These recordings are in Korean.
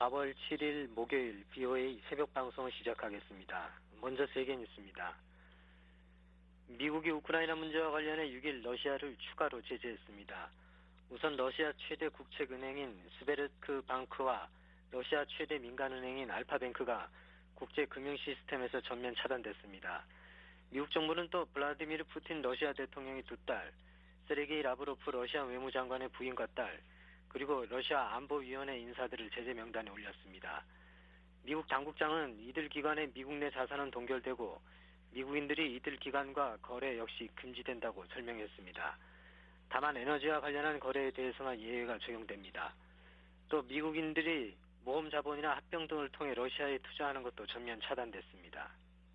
4월 7일 목요일 BOA 새벽 방송을 시작하겠습니다. 먼저 세계 뉴스입니다. 미국이 우크라이나 문제와 관련해 6일 러시아를 추가로 제재했습니다. 우선 러시아 최대 국책은행인 스베르크방크와 러시아 최대 민간은행인 알파뱅크가 국제금융 시스템에서 전면 차단됐습니다. 미국 정부는 또 블라디미르 푸틴 러시아 대통령의 두 딸, 세르게이 라브로프 러시아 외무장관의 부인과 딸, 그리고 러시아 안보위원회 인사들을 제재 명단에 올렸습니다. 미국 당국장은 이들 기관의 미국 내 자산은 동결되고 미국인들이 이들 기관과 거래 역시 금지된다고 설명했습니다. 다만 에너지와 관련한 거래에 대해서만 예외가 적용됩니다. 또 미국인들이 모험 자본이나 합병 등을 통해 러시아에 투자하는 것도 전면 차단됐습니다.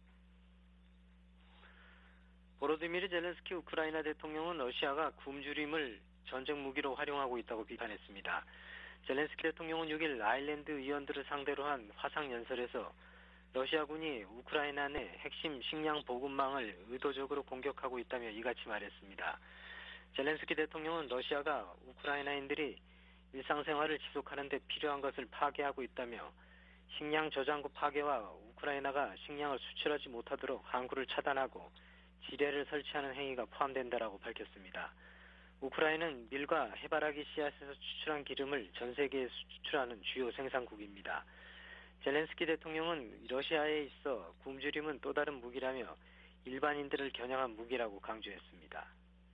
보로디미르 젤렌스키 우크라이나 대통령은 러시아가 굶주림을 전쟁 무기로 활용하고 있다고 비판했습니다. 젤렌스키 대통령은 6일 아일랜드 의원들을 상대로 한 화상 연설에서 러시아군이 우크라이나 내 핵심 식량 보급망을 의도적으로 공격하고 있다며 이같이 말했습니다. 젤렌스키 대통령은 러시아가 우크라이나인들이 일상생활을 지속하는 데 필요한 것을 파괴하고 있다며 식량 저장고 파괴와 우크라이나가 식량을 수출하지 못하도록 항구를 차단하고 지뢰를 설치하는 행위가 포함된다라고 밝혔습니다. 우크라이나는 밀과 해바라기 씨앗에서 추출한 기름을 전 세계에 수출하는 주요 생산국입니다. 젤렌스키 대통령은 러시아에 있어 굶주림은 또 다른 무기라며 일반인들을 겨냥한 무기라고 강조했습니다.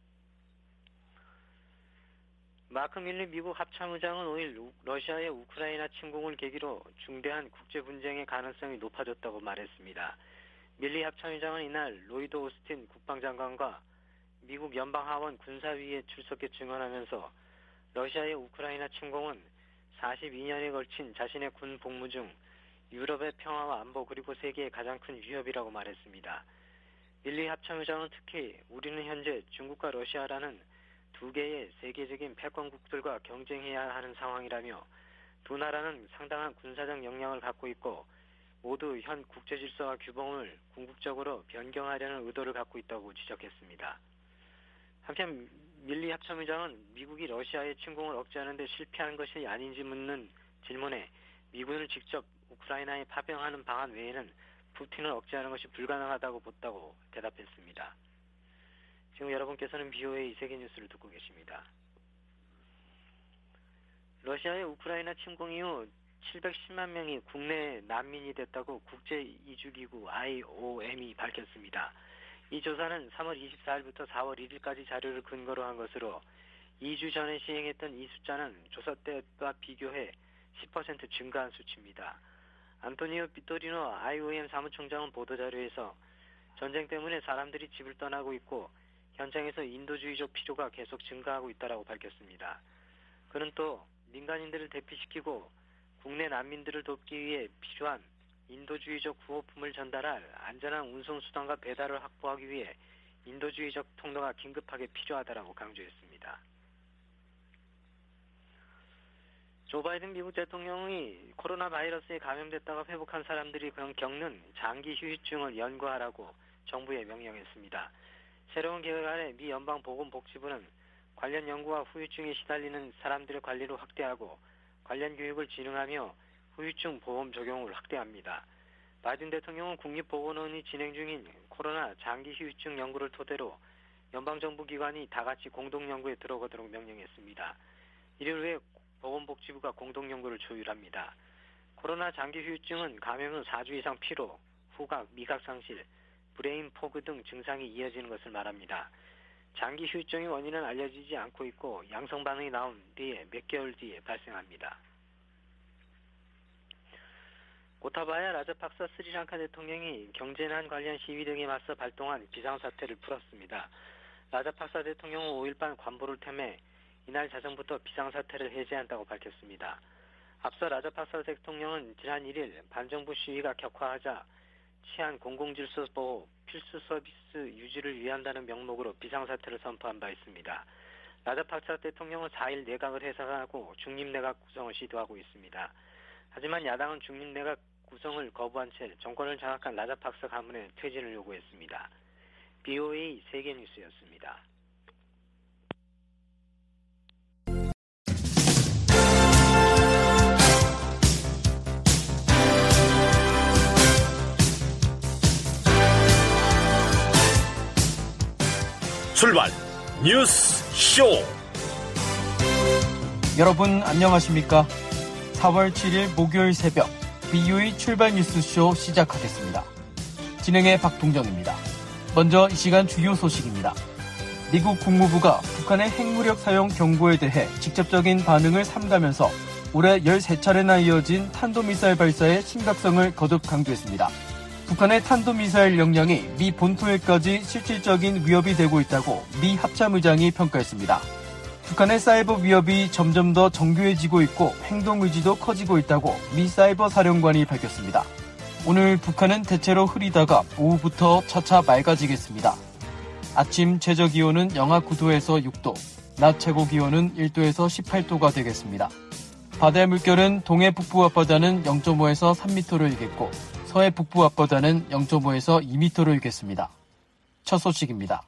마크 밀리 미국 합참의장은 5일 러시아의 우크라이나 침공을 계기로 중대한 국제 분쟁의 가능성이 높아졌다고 말했습니다. 밀리 합참의장은 이날 로이드 오스틴 국방장관과 미국 연방하원 군사위에 출석해 증언하면서 러시아의 우크라이나 침공은 42년에 걸친 자신의 군 복무 중 유럽의 평화와 안보 그리고 세계의 가장 큰 위협이라고 말했습니다. 밀리 합참의장은 특히 우리는 현재 중국과 러시아라는 두 개의 세계적인 패권국들과 경쟁해야 하는 상황이라며 두 나라는 상당한 군사적 역량을 갖고 있고 모두 현 국제 질서와 규범을 궁극적으로 변경하려는 의도를 갖고 있다고 지적했습니다. 한편 밀리 합참의장은 미국이 러시아의 침공을 억제하는 데 실패한 것이 아닌지 묻는 질문에 미군을 직접 우크라이나에 파병하는 방안 외에는 푸틴을 억제하는 것이 불가능하다고 봤다고 대답했습니다. 지금 여러분께서는 BOA 세계 뉴스를 듣고 계십니다. 러시아의 우크라이나 침공 이후 710만 명이 국내 난민이 됐다고 국제이주기구 IOM이 밝혔습니다. 이 조사는 3월 24일부터 4월 1일까지 자료를 근거로 한 것으로 2주 전에 시행했던 이 숫자는 조사 때와 비교해 10% 증가한 수치입니다. 안토니오 비토리노 IOM 사무총장은 보도자료에서 전쟁 때문에 사람들이 집을 떠나고 있고 현장에서 인도주의적 필요가 계속 증가하고 있다고 밝혔습니다. 그는 또 민간인들을 대피시키고 국내 난민들을 돕기 위해 필요한 인도주의적 구호품을 전달할 안전한 운송수단과 배달을 확보하기 위해 인도주의적 통로가 긴급하게 필요하다고 강조했습니다. 조 바이든 미국 대통령이 코로나 바이러스에 감염됐다가 회복한 사람들이 겪는 장기 휴유증을 연구하라고 정부에 명령했습니다. 새로운 계획 아래 미 연방보건복지부는 관련 연구와 후유증에 시달리는 사람들의 관리를 확대하고 관련 교육을 진행하며 후유증 보험 적용을 확대합니다. 바이든 대통령은 국립보건원이 진행 중인 코로나 장기 후유증 연구를 토대로 연방정부 기관이 다 같이 공동연구에 들어가도록 명령했습니다. 이를 위해 보건복지부가 공동연구를 조율합니다. 코로나 장기 후유증은 감염 후 4주 이상 피로, 후각, 미각상실, 브레인 포그 등 증상이 이어지는 것을 말합니다. 장기 후유증의 원인은 알려지지 않고 있고 양성 반응이 나온 뒤에 몇 개월 뒤에 발생합니다. 고타바야 라자팍사 스리랑카 대통령이 경제난 관련 시위 등에 맞서 발동한 비상사태를 풀었습니다. 라자팍사 대통령은 5일 밤 관보를 템해 이날 자정부터 비상사태를 해제한다고 밝혔습니다. 앞서 라자팍사 대통령은 지난 1일 반정부 시위가 격화하자 치안 공공질서 보호 필수 서비스 유지를 위한다는 명목으로 비상사태를 선포한 바 있습니다. 라자팍사 대통령은 4일 내각을 해산하고 중립내각 구성을 시도하고 있습니다. 하지만 야당은 중립내각 구성을 거부한 채 정권을 장악한 라자팍사 가문의 퇴진을 요구했습니다. BOA 세계뉴스였습니다. 출발 뉴스 쇼. 여러분 안녕하십니까? 4월 7일 목요일 새벽 BOE 출발 뉴스쇼 시작하겠습니다. 진행의 박동정입니다. 먼저 이 시간 주요 소식입니다. 미국 국무부가 북한의 핵무력 사용 경고에 대해 직접적인 반응을 삼가면서 올해 13차례나 이어진 탄도미사일 발사의 심각성을 거듭 강조했습니다. 북한의 탄도미사일 역량이 미 본토에까지 실질적인 위협이 되고 있다고 미 합참의장이 평가했습니다. 북한의 사이버 위협이 점점 더 정교해지고 있고 행동 의지도 커지고 있다고 미 사이버 사령관이 밝혔습니다. 오늘 북한은 대체로 흐리다가 오후부터 차차 맑아지겠습니다. 아침 최저기온은 영하 9도에서 6도, 낮 최고기온은 1도에서 18도가 되겠습니다. 바다의 물결은 동해 북부 앞바다는 0.5에서 3m로 일겠고 서해 북부 앞바다는 0.5에서 2m로 일겠습니다. 첫 소식입니다.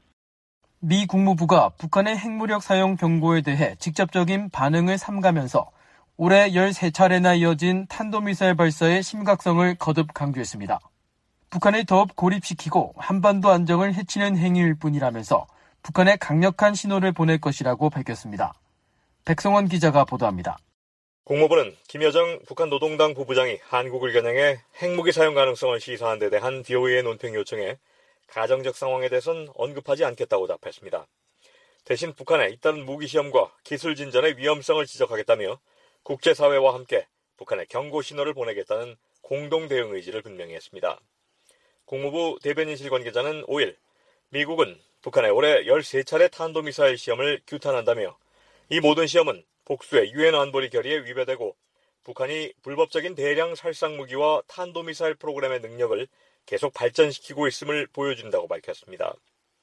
미 국무부가 북한의 핵무력 사용 경고에 대해 직접적인 반응을 삼가면서 올해 13차례나 이어진 탄도미사일 발사의 심각성을 거듭 강조했습니다. 북한을 더욱 고립시키고 한반도 안정을 해치는 행위일 뿐이라면서 북한에 강력한 신호를 보낼 것이라고 밝혔습니다. 백성원 기자가 보도합니다. 국무부는 김여정 북한 노동당 부부장이 한국을 겨냥해 핵무기 사용 가능성을 시사한 데 대한 BOE의 논평 요청에 가정적 상황에 대해선 언급하지 않겠다고 답했습니다. 대신 북한의 잇따른 무기 시험과 기술 진전의 위험성을 지적하겠다며 국제사회와 함께 북한에 경고 신호를 보내겠다는 공동 대응 의지를 분명히 했습니다. 국무부 대변인실 관계자는 5일 미국은 북한의 올해 13차례 탄도미사일 시험을 규탄한다며 이 모든 시험은 복수의 유엔 안보리 결의에 위배되고 북한이 불법적인 대량 살상 무기와 탄도미사일 프로그램의 능력을 계속 발전시키고 있음을 보여준다고 밝혔습니다.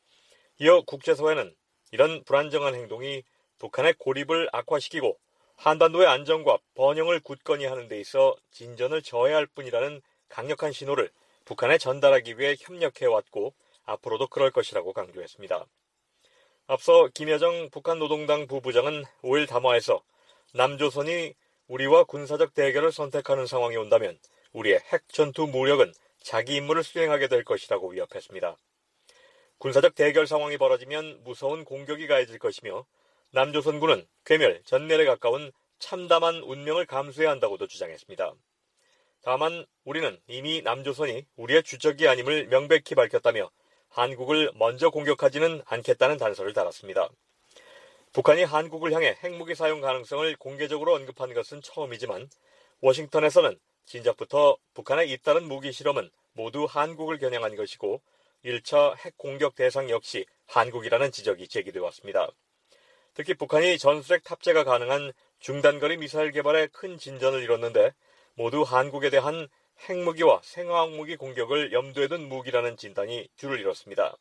이어 국제사회는 이런 불안정한 행동이 북한의 고립을 악화시키고 한반도의 안정과 번영을 굳건히 하는 데 있어 진전을 저해할 뿐이라는 강력한 신호를 북한에 전달하기 위해 협력해왔고 앞으로도 그럴 것이라고 강조했습니다. 앞서 김여정 북한 노동당 부부장은 5일 담화에서 남조선이 우리와 군사적 대결을 선택하는 상황이 온다면 우리의 핵 전투 무력은 자기 임무를 수행하게 될 것이라고 위협했습니다. 군사적 대결 상황이 벌어지면 무서운 공격이 가해질 것이며 남조선군은 괴멸, 전멸에 가까운 참담한 운명을 감수해야 한다고도 주장했습니다. 다만 우리는 이미 남조선이 우리의 주적이 아님을 명백히 밝혔다며 한국을 먼저 공격하지는 않겠다는 단서를 달았습니다. 북한이 한국을 향해 핵무기 사용 가능성을 공개적으로 언급한 것은 처음이지만 워싱턴에서는 진작부터 북한의 잇따른 무기 실험은 모두 한국을 겨냥한 것이고 1차 핵 공격 대상 역시 한국이라는 지적이 제기되어 왔습니다. 특히 북한이 전술핵 탑재가 가능한 중단거리 미사일 개발에 큰 진전을 이뤘는데 모두 한국에 대한 핵무기와 생화학무기 공격을 염두에 둔 무기라는 진단이 줄을 이뤘습니다.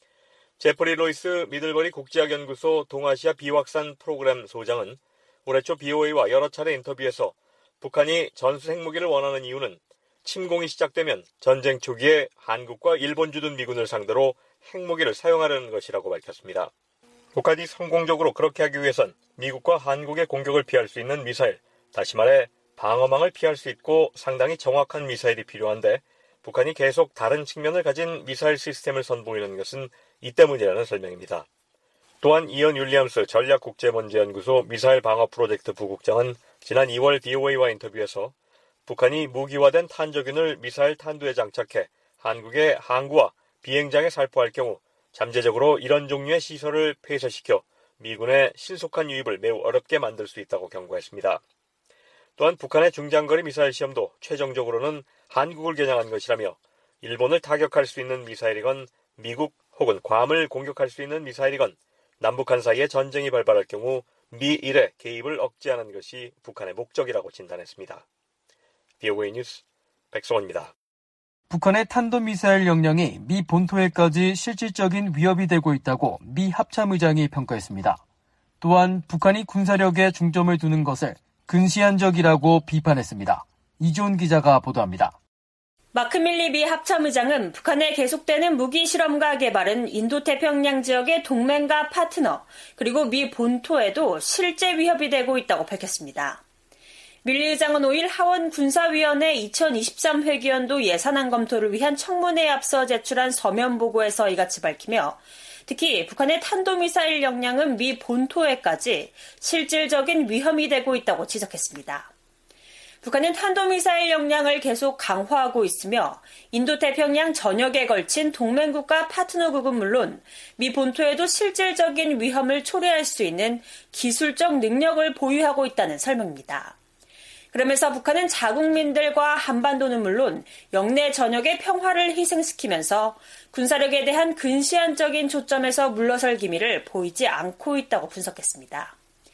제프리 로이스 미들버리 국제학연구소 동아시아 비확산 프로그램 소장은 올해 초 BOA와 여러 차례 인터뷰에서 북한이 전술 핵무기를 원하는 이유는 침공이 시작되면 전쟁 초기에 한국과 일본 주둔 미군을 상대로 핵무기를 사용하려는 것이라고 밝혔습니다. 북한이 성공적으로 그렇게 하기 위해선 미국과 한국의 공격을 피할 수 있는 미사일, 다시 말해 방어망을 피할 수 있고 상당히 정확한 미사일이 필요한데 북한이 계속 다른 측면을 가진 미사일 시스템을 선보이는 것은 이 때문이라는 설명입니다. 또한 이언 윌리엄스 전략국제문제연구소 미사일 방어 프로젝트 부국장은 지난 2월 BOA와 인터뷰에서 북한이 무기화된 탄저균을 미사일 탄두에 장착해 한국의 항구와 비행장에 살포할 경우 잠재적으로 이런 종류의 시설을 폐쇄시켜 미군의 신속한 유입을 매우 어렵게 만들 수 있다고 경고했습니다. 또한 북한의 중장거리 미사일 시험도 최종적으로는 한국을 겨냥한 것이라며 일본을 타격할 수 있는 미사일이건 미국 혹은 괌을 공격할 수 있는 미사일이건 남북한 사이에 전쟁이 발발할 경우 미일의 개입을 억제하는 것이 북한의 목적이라고 진단했습니다. BOA 뉴스 백성원입니다. 북한의 탄도미사일 역량이 미 본토에까지 실질적인 위협이 되고 있다고 미 합참의장이 평가했습니다. 또한 북한이 군사력에 중점을 두는 것을 근시안적이라고 비판했습니다. 이주은 기자가 보도합니다. 마크 밀리 미 합참의장은 북한의 계속되는 무기 실험과 개발은 인도태평양 지역의 동맹과 파트너, 그리고 미 본토에도 실제 위협이 되고 있다고 밝혔습니다. 밀리 의장은 5일 하원 군사위원회 2023 회기연도 예산안 검토를 위한 청문회에 앞서 제출한 서면 보고에서 이같이 밝히며 특히 북한의 탄도미사일 역량은 미 본토에까지 실질적인 위험이 되고 있다고 지적했습니다. 북한은 탄도미사일 역량을 계속 강화하고 있으며 인도태평양 전역에 걸친 동맹국가 파트너국은 물론 미 본토에도 실질적인 위험을 초래할 수 있는 기술적 능력을 보유하고 있다는 설명입니다. 그러면서 북한은 자국민들과 한반도는 물론 영내 전역의 평화를 희생시키면서 군사력에 대한 근시안적인 초점에서 물러설 기미를 보이지 않고 있다고 분석했습니다.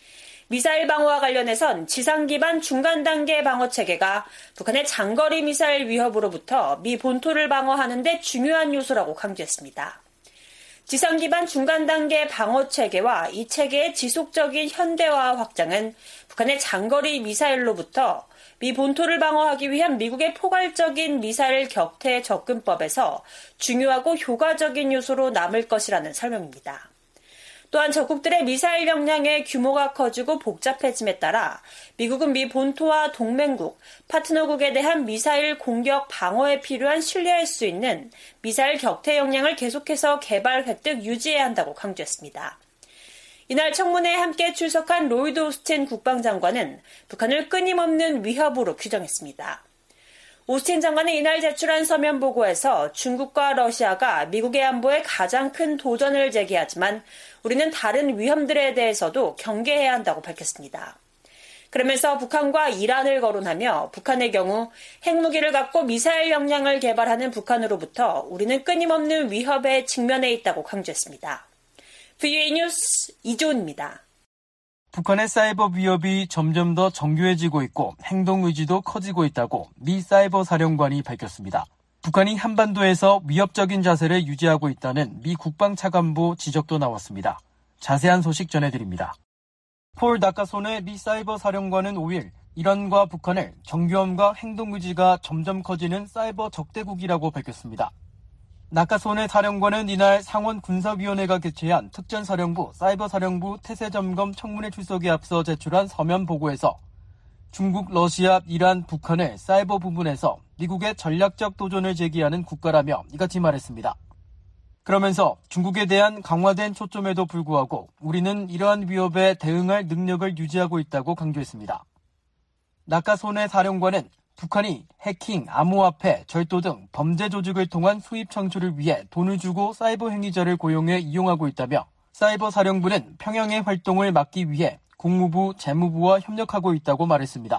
미사일 방어와 관련해선 지상 기반 중간 단계 방어 체계가 북한의 장거리 미사일 위협으로부터 미 본토를 방어하는 데 중요한 요소라고 강조했습니다. 지상 기반 중간 단계 방어 체계와 이 체계의 지속적인 현대화 확장은 북한의 장거리 미사일로부터 미 본토를 방어하기 위한 미국의 포괄적인 미사일 격퇴 접근법에서 중요하고 효과적인 요소로 남을 것이라는 설명입니다. 또한 적국들의 미사일 역량의 규모가 커지고 복잡해짐에 따라 미국은 미 본토와 동맹국, 파트너국에 대한 미사일 공격 방어에 필요한 신뢰할 수 있는 미사일 격퇴 역량을 계속해서 개발 획득 유지해야 한다고 강조했습니다. 이날 청문회에 함께 출석한 로이드 오스틴 국방장관은 북한을 끊임없는 위협으로 규정했습니다. 오스틴 장관은 이날 제출한 서면 보고에서 중국과 러시아가 미국의 안보에 가장 큰 도전을 제기하지만 우리는 다른 위험들에 대해서도 경계해야 한다고 밝혔습니다. 그러면서 북한과 이란을 거론하며 북한의 경우 핵무기를 갖고 미사일 역량을 개발하는 북한으로부터 우리는 끊임없는 위협에 직면해 있다고 강조했습니다. VOA 뉴스 이조은입니다. 북한의 사이버 위협이 점점 더 정교해지고 있고 행동 의지도 커지고 있다고 미 사이버 사령관이 밝혔습니다. 북한이 한반도에서 위협적인 자세를 유지하고 있다는 미 국방차관보 지적도 나왔습니다. 자세한 소식 전해드립니다. 폴 나카손의 미 사이버 사령관은 5일 이란과 북한을 정교함과 행동 의지가 점점 커지는 사이버 적대국이라고 밝혔습니다. 나카손의 사령관은 이날 상원 군사위원회가 개최한 특전사령부 사이버사령부 태세점검 청문회 출석에 앞서 제출한 서면 보고에서 중국, 러시아, 이란, 북한을 사이버 부분에서 미국의 전략적 도전을 제기하는 국가라며 이같이 말했습니다. 그러면서 중국에 대한 강화된 초점에도 불구하고 우리는 이러한 위협에 대응할 능력을 유지하고 있다고 강조했습니다. 나카손의 사령관은 북한이 해킹, 암호화폐, 절도 등 범죄 조직을 통한 수입 창출을 위해 돈을 주고 사이버 행위자를 고용해 이용하고 있다며 사이버 사령부는 평양의 활동을 막기 위해 국무부, 재무부와 협력하고 있다고 말했습니다.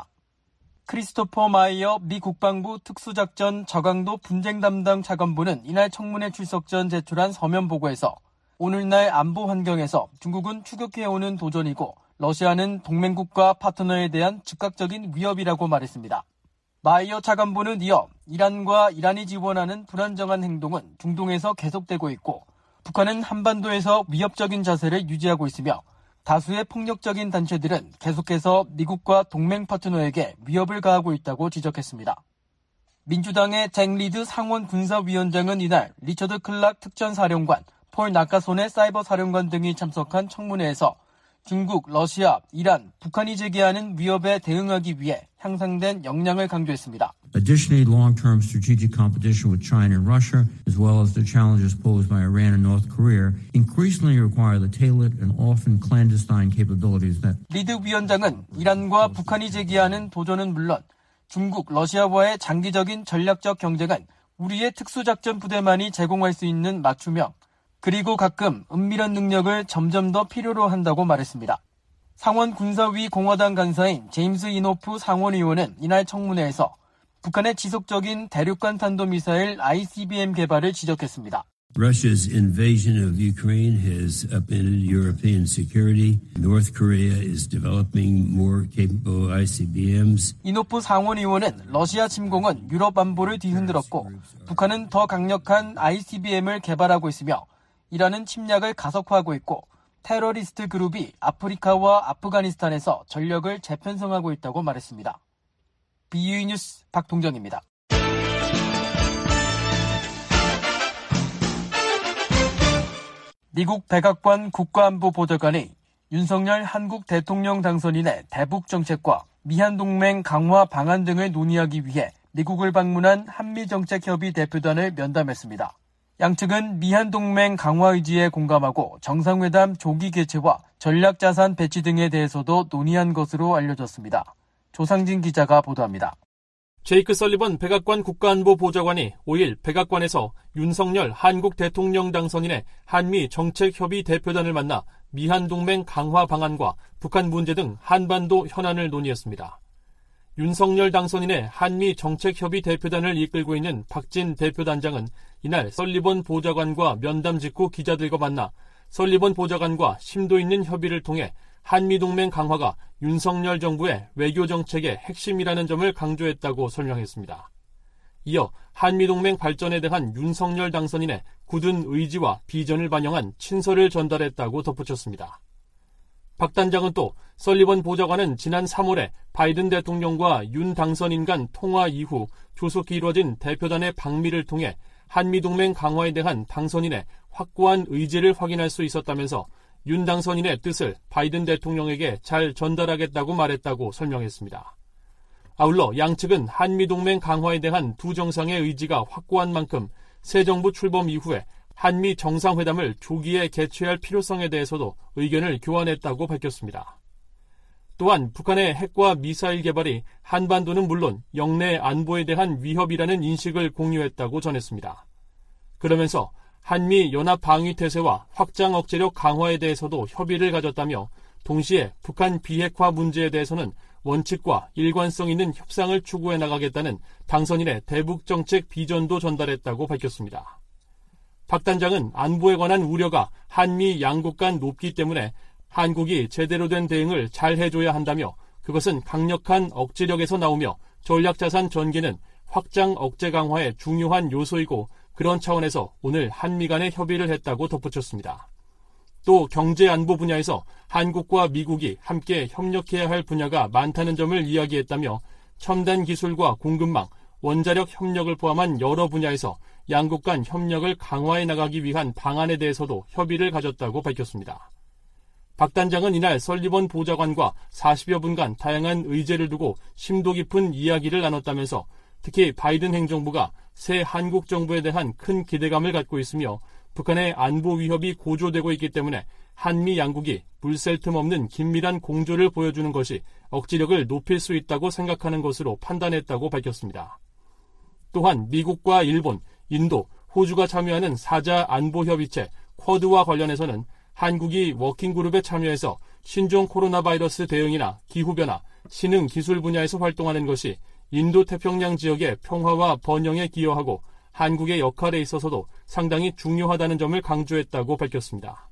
크리스토퍼 마이어 미 국방부 특수작전 저강도 분쟁 담당 차관보는 이날 청문회 출석 전 제출한 서면 보고에서 오늘날 안보 환경에서 중국은 추격해오는 도전이고 러시아는 동맹국가 파트너에 대한 즉각적인 위협이라고 말했습니다. 마이어 차관보는 이어 이란과 이란이 지원하는 불안정한 행동은 중동에서 계속되고 있고 북한은 한반도에서 위협적인 자세를 유지하고 있으며 다수의 폭력적인 단체들은 계속해서 미국과 동맹 파트너에게 위협을 가하고 있다고 지적했습니다. 민주당의 잭 리드 상원 군사위원장은 이날 리처드 클락 특전사령관, 폴 나카손의 사이버 사령관 등이 참석한 청문회에서 중국, 러시아, 이란, 북한이 제기하는 위협에 대응하기 위해 향상된 역량을 강조했습니다. Additionally, long-term strategic competition with China and Russia, as well as the challenges posed by Iran and North Korea, increasingly require the tailored and often clandestine capabilities that 리드 위원장은 이란과 북한이 제기하는 도전은 물론 중국, 러시아와의 장기적인 전략적 경쟁은 우리의 특수작전 부대만이 제공할 수 있는 맞춤형, 그리고 가끔 은밀한 능력을 점점 더 필요로 한다고 말했습니다. 상원 군사위 공화당 간사인 제임스 이노프 상원의원은 이날 청문회에서 북한의 지속적인 대륙간 탄도미사일 ICBM 개발을 지적했습니다. Russia's invasion of Ukraine has upended European security. North Korea is developing more capable ICBMs. 이노프 상원의원은 러시아 침공은 유럽 안보를 뒤흔들었고 북한은 더 강력한 ICBM을 개발하고 있으며 이란은 침략을 가속화하고 있고 테러리스트 그룹이 아프리카와 아프가니스탄에서 전력을 재편성하고 있다고 말했습니다. BUE 뉴스 박동정입니다. 미국 백악관 국가안보보좌관이 윤석열 한국 대통령 당선인의 대북 정책과 미한 동맹 강화 방안 등을 논의하기 위해 미국을 방문한 한미정책협의 대표단을 면담했습니다. 양측은 미한동맹 강화 의지에 공감하고 정상회담 조기 개최와 전략자산 배치 등에 대해서도 논의한 것으로 알려졌습니다. 조상진 기자가 보도합니다. 제이크 설리번 백악관 국가안보보좌관이 5일 백악관에서 윤석열 한국 대통령 당선인의 한미 정책협의 대표단을 만나 미한동맹 강화 방안과 북한 문제 등 한반도 현안을 논의했습니다. 윤석열 당선인의 한미 정책협의 대표단을 이끌고 있는 박진 대표단장은 이날 설리번 보좌관과 면담 직후 기자들과 만나 설리번 보좌관과 심도 있는 협의를 통해 한미동맹 강화가 윤석열 정부의 외교정책의 핵심이라는 점을 강조했다고 설명했습니다. 이어 한미동맹 발전에 대한 윤석열 당선인의 굳은 의지와 비전을 반영한 친서를 전달했다고 덧붙였습니다. 박 단장은 또 설리번 보좌관은 지난 3월에 바이든 대통령과 윤 당선인 간 통화 이후 조속히 이루어진 대표단의 방미를 통해 한미동맹 강화에 대한 당선인의 확고한 의지를 확인할 수 있었다면서 윤 당선인의 뜻을 바이든 대통령에게 잘 전달하겠다고 말했다고 설명했습니다. 아울러 양측은 한미동맹 강화에 대한 두 정상의 의지가 확고한 만큼 새 정부 출범 이후에 한미 정상회담을 조기에 개최할 필요성에 대해서도 의견을 교환했다고 밝혔습니다. 또한 북한의 핵과 미사일 개발이 한반도는 물론 영내 안보에 대한 위협이라는 인식을 공유했다고 전했습니다. 그러면서 한미 연합 방위 태세와 확장 억제력 강화에 대해서도 협의를 가졌다며 동시에 북한 비핵화 문제에 대해서는 원칙과 일관성 있는 협상을 추구해 나가겠다는 당선인의 대북 정책 비전도 전달했다고 밝혔습니다. 박 단장은 안보에 관한 우려가 한미 양국 간 높기 때문에 한국이 제대로 된 대응을 잘 해줘야 한다며 그것은 강력한 억지력에서 나오며 전략자산 전개는 확장 억제 강화의 중요한 요소이고 그런 차원에서 오늘 한미 간의 협의를 했다고 덧붙였습니다. 또 경제 안보 분야에서 한국과 미국이 함께 협력해야 할 분야가 많다는 점을 이야기했다며 첨단 기술과 공급망, 원자력 협력을 포함한 여러 분야에서 양국 간 협력을 강화해 나가기 위한 방안에 대해서도 협의를 가졌다고 밝혔습니다. 박 단장은 이날 설리번 보좌관과 40여 분간 다양한 의제를 두고 심도 깊은 이야기를 나눴다면서 특히 바이든 행정부가 새 한국 정부에 대한 큰 기대감을 갖고 있으며 북한의 안보 위협이 고조되고 있기 때문에 한미 양국이 물샐 틈 없는 긴밀한 공조를 보여주는 것이 억지력을 높일 수 있다고 생각하는 것으로 판단했다고 밝혔습니다. 또한 미국과 일본, 인도, 호주가 참여하는 사자 안보협의체 쿼드와 관련해서는 한국이 워킹그룹에 참여해서 신종 코로나 바이러스 대응이나 기후변화, 신흥 기술 분야에서 활동하는 것이 인도태평양 지역의 평화와 번영에 기여하고 한국의 역할에 있어서도 상당히 중요하다는 점을 강조했다고 밝혔습니다.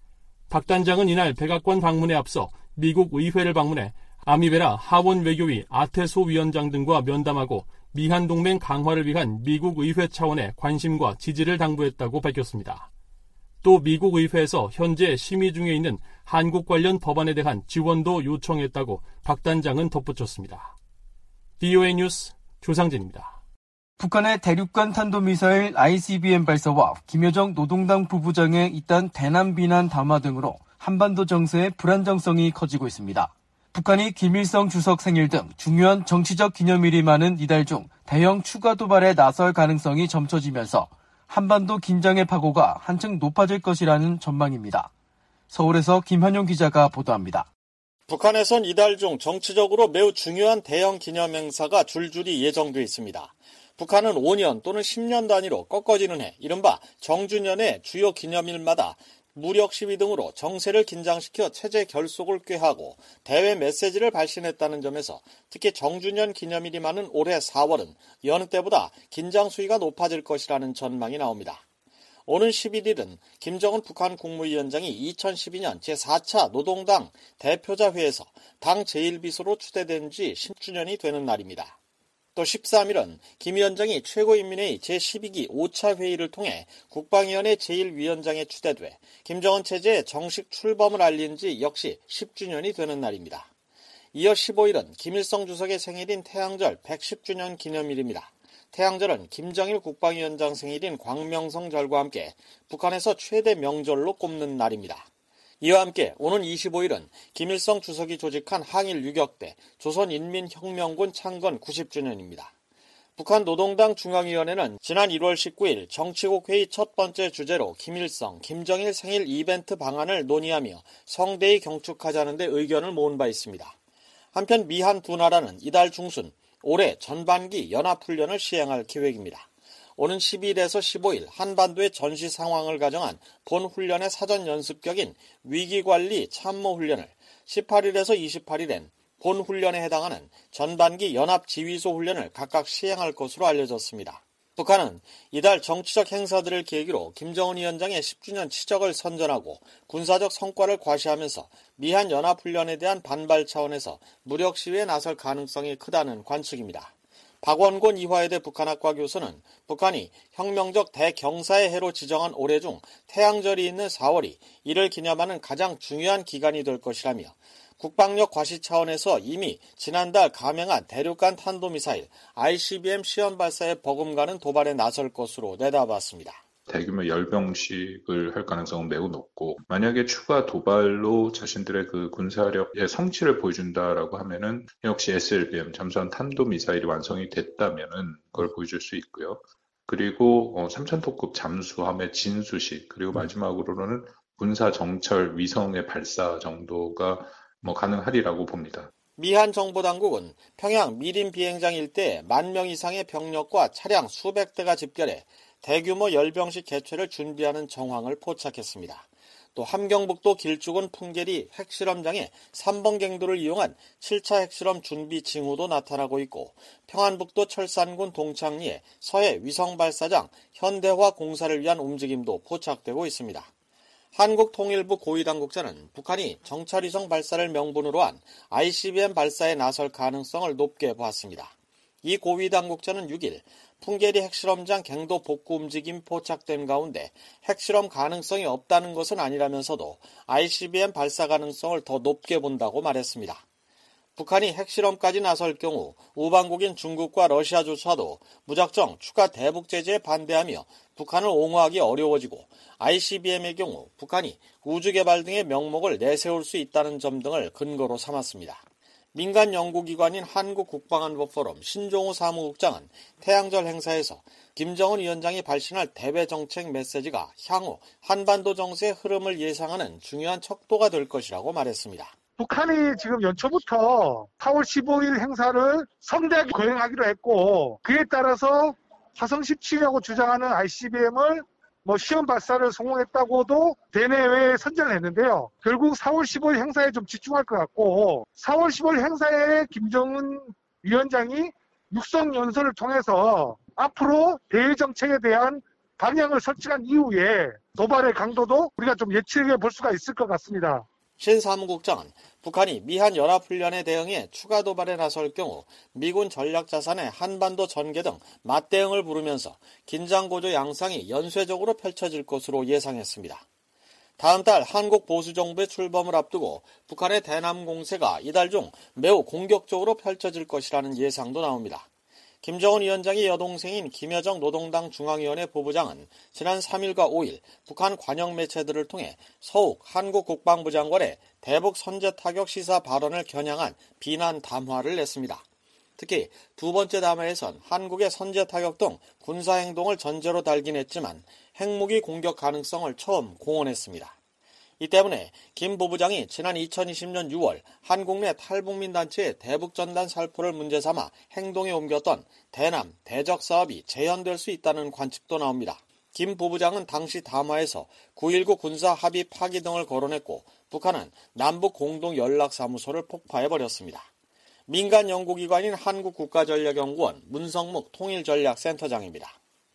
박 단장은 이날 백악관 방문에 앞서 미국 의회를 방문해 아미베라 하원 외교위 아테소 위원장 등과 면담하고 미한동맹 강화를 위한 미국 의회 차원의 관심과 지지를 당부했다고 밝혔습니다. 또 미국 의회에서 현재 심의 중에 있는 한국 관련 법안에 대한 지원도 요청했다고 박 단장은 덧붙였습니다. BOA 뉴스 조상진입니다. 북한의 대륙간 탄도미사일 ICBM 발사와 김여정 노동당 부부장의 잇단 대남 비난 담화 등으로 한반도 정세의 불안정성이 커지고 있습니다. 북한이 김일성 주석 생일 등 중요한 정치적 기념일이 많은 이달 중 대형 추가 도발에 나설 가능성이 점쳐지면서 한반도 긴장의 파고가 한층 높아질 것이라는 전망입니다. 서울에서 김현용 기자가 보도합니다. 북한에선 이달 중 정치적으로 매우 중요한 대형 기념행사가 줄줄이 예정돼 있습니다. 북한은 5년 또는 10년 단위로 꺾어지는 해, 이른바 정주년의 주요 기념일마다 무력 시위 등으로 정세를 긴장시켜 체제 결속을 꾀하고 대외 메시지를 발신했다는 점에서 특히 정주년 기념일이 많은 올해 4월은 여느 때보다 긴장 수위가 높아질 것이라는 전망이 나옵니다. 오는 11일은 김정은 북한 국무위원장이 2012년 제4차 노동당 대표자회에서 당 제1비서로 추대된 지 10주년이 되는 날입니다. 또 13일은 김 위원장이 최고인민회의 제12기 5차 회의를 통해 국방위원회 제1위원장에 추대돼 김정은 체제의 정식 출범을 알린 지 역시 10주년이 되는 날입니다. 이어 15일은 김일성 주석의 생일인 태양절 110주년 기념일입니다. 태양절은 김정일 국방위원장 생일인 광명성절과 함께 북한에서 최대 명절로 꼽는 날입니다. 이와 함께 오는 25일은 김일성 주석이 조직한 항일 유격대 조선인민혁명군 창건 90주년입니다. 북한 노동당 중앙위원회는 지난 1월 19일 정치국 회의 첫 번째 주제로 김일성, 김정일 생일 이벤트 방안을 논의하며 성대히 경축하자는 데 의견을 모은 바 있습니다. 한편 미한 두 나라는 이달 중순 올해 전반기 연합훈련을 시행할 계획입니다. 오는 12일에서 15일 한반도의 전시 상황을 가정한 본훈련의 사전 연습격인 위기관리 참모훈련을 18일에서 28일엔 본훈련에 해당하는 전반기 연합지휘소 훈련을 각각 시행할 것으로 알려졌습니다. 북한은 이달 정치적 행사들을 계기로 김정은 위원장의 10주년 치적을 선전하고 군사적 성과를 과시하면서 미한 연합훈련에 대한 반발 차원에서 무력 시위에 나설 가능성이 크다는 관측입니다. 박원곤 이화여대 북한학과 교수는 북한이 혁명적 대경사의 해로 지정한 올해 중 태양절이 있는 4월이 이를 기념하는 가장 중요한 기간이 될 것이라며 국방력 과시 차원에서 이미 지난달 감행한 대륙간 탄도미사일 ICBM 시험 발사에 버금가는 도발에 나설 것으로 내다봤습니다. 대규모 열병식을 할 가능성은 매우 높고, 만약에 추가 도발로 자신들의 그 군사력의 성취를 보여준다라고 하면은 역시 SLBM 잠수함 탄도미사일이 완성이 됐다면은 그걸 보여줄 수 있고요. 그리고 3000톤급 잠수함의 진수식, 그리고 마지막으로는 군사 정찰 위성의 발사 정도가 가능하리라고 봅니다. 미한 정보당국은 평양 미림 비행장 일대에 10,000명 이상의 병력과 차량 수백 대가 집결해 대규모 열병식 개최를 준비하는 정황을 포착했습니다. 또 함경북도 길쭉은 풍계리 핵실험장에 3번 갱도를 이용한 7차 핵실험 준비 징후도 나타나고 있고, 평안북도 철산군 동창리에 서해 위성발사장 현대화 공사를 위한 움직임도 포착되고 있습니다. 한국통일부 고위당국자는 북한이 정찰위성 발사를 명분으로 한 ICBM 발사에 나설 가능성을 높게 보았습니다. 이 고위당국자는 6일 풍계리 핵실험장 갱도 복구 움직임 포착된 가운데 핵실험 가능성이 없다는 것은 아니라면서도 ICBM 발사 가능성을 더 높게 본다고 말했습니다. 북한이 핵실험까지 나설 경우 우방국인 중국과 러시아조차도 무작정 추가 대북 제재에 반대하며 북한을 옹호하기 어려워지고, ICBM의 경우 북한이 우주개발 등의 명목을 내세울 수 있다는 점 등을 근거로 삼았습니다. 민간 연구기관인 한국국방안보포럼 신종우 사무국장은 태양절 행사에서 김정은 위원장이 발신할 대외정책 메시지가 향후 한반도 정세의 흐름을 예상하는 중요한 척도가 될 것이라고 말했습니다. 북한이 지금 연초부터 4월 15일 행사를 성대하게 거행하기로 했고, 그에 따라서 화성 17이라고 주장하는 ICBM을 시험 발사를 성공했다고도 대내외에 선전을 했는데요. 결국 4월 15일 행사에 좀 집중할 것 같고, 4월 15일 행사에 김정은 위원장이 육성연설을 통해서 앞으로 대외정책에 대한 방향을 설정한 이후에 도발의 강도도 우리가 좀 예측해 볼 수가 있을 것 같습니다. 신 사무국장은 북한이 미한 연합훈련에 대응해 추가 도발에 나설 경우 미군 전략자산의 한반도 전개 등 맞대응을 부르면서 긴장고조 양상이 연쇄적으로 펼쳐질 것으로 예상했습니다. 다음 달 한국 보수정부의 출범을 앞두고 북한의 대남 공세가 이달 중 매우 공격적으로 펼쳐질 것이라는 예상도 나옵니다. 김정은 위원장의 여동생인 김여정 노동당 중앙위원회 부부장은 지난 3일과 5일 북한 관영 매체들을 통해 서욱 한국 국방부 장관의 대북 선제 타격 시사 발언을 겨냥한 비난 담화를 냈습니다. 특히 두 번째 담화에선 한국의 선제 타격 등 군사 행동을 전제로 달긴 했지만 핵무기 공격 가능성을 처음 공언했습니다. 이 때문에 김 부부장이 지난 2020년 6월 한국 내 탈북민 단체의 대북전단 살포를 문제 삼아 행동에 옮겼던 대남 대적 사업이 재현될 수 있다는 관측도 나옵니다. 김 부부장은 당시 담화에서 9.19 군사 합의 파기 등을 거론했고, 북한은 남북 공동 연락사무소를 폭파해버렸습니다. 민간 연구기관인 한국국가전략연구원 문성묵 통일전략센터장입니다.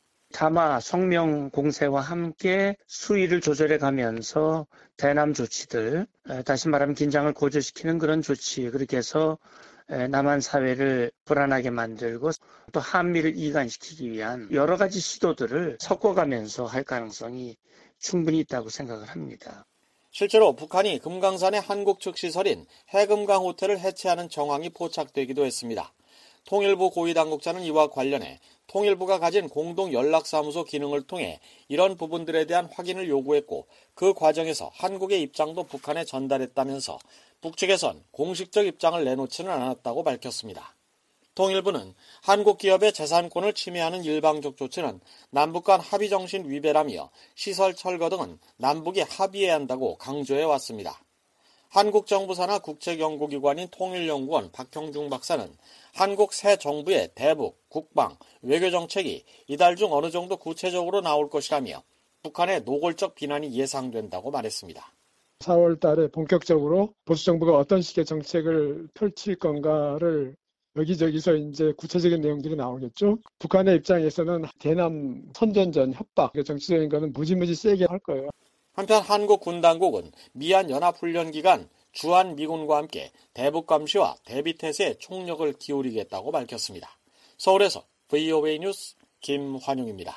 다마 성명 공세와 함께 수위를 조절해 가면서 대남 조치들, 다시 말하면 긴장을 고조시키는 그런 조치, 그렇게 해서 남한 사회를 불안하게 만들고 또 한미를 이간시키기 위한 여러 가지 시도들을 섞어가면서 할 가능성이 충분히 있다고 생각을 합니다. 실제로 북한이 금강산의 한국 측 시설인 해금강 호텔을 해체하는 정황이 포착되기도 했습니다. 통일부 고위당국자는 이와 관련해 통일부가 가진 공동연락사무소 기능을 통해 이런 부분들에 대한 확인을 요구했고, 그 과정에서 한국의 입장도 북한에 전달했다면서 북측에선 공식적 입장을 내놓지는 않았다고 밝혔습니다. 통일부는 한국 기업의 재산권을 침해하는 일방적 조치는 남북 간 합의 정신 위배라며 시설 철거 등은 남북이 합의해야 한다고 강조해 왔습니다. 한국 정부 산하 국책연구기관인 통일연구원 박형중 박사는 한국 새 정부의 대북, 국방, 외교정책이 이달 중 어느 정도 구체적으로 나올 것이라며 북한의 노골적 비난이 예상된다고 말했습니다. 4월 달에 본격적으로 보수정부가 어떤 식의 정책을 펼칠 건가를 여기저기서 이제 구체적인 내용들이 나오겠죠. 북한의 입장에서는 대남 선전전 협박, 정치적인 거는 무지무지 세게 할 거예요. 한편 한국 군 당국은 미얀 연합훈련 기간 주한 미군과 함께 대북 감시와 대비 태세에 총력을 기울이겠다고 밝혔습니다. 서울에서 VOA 뉴스 김환용입니다.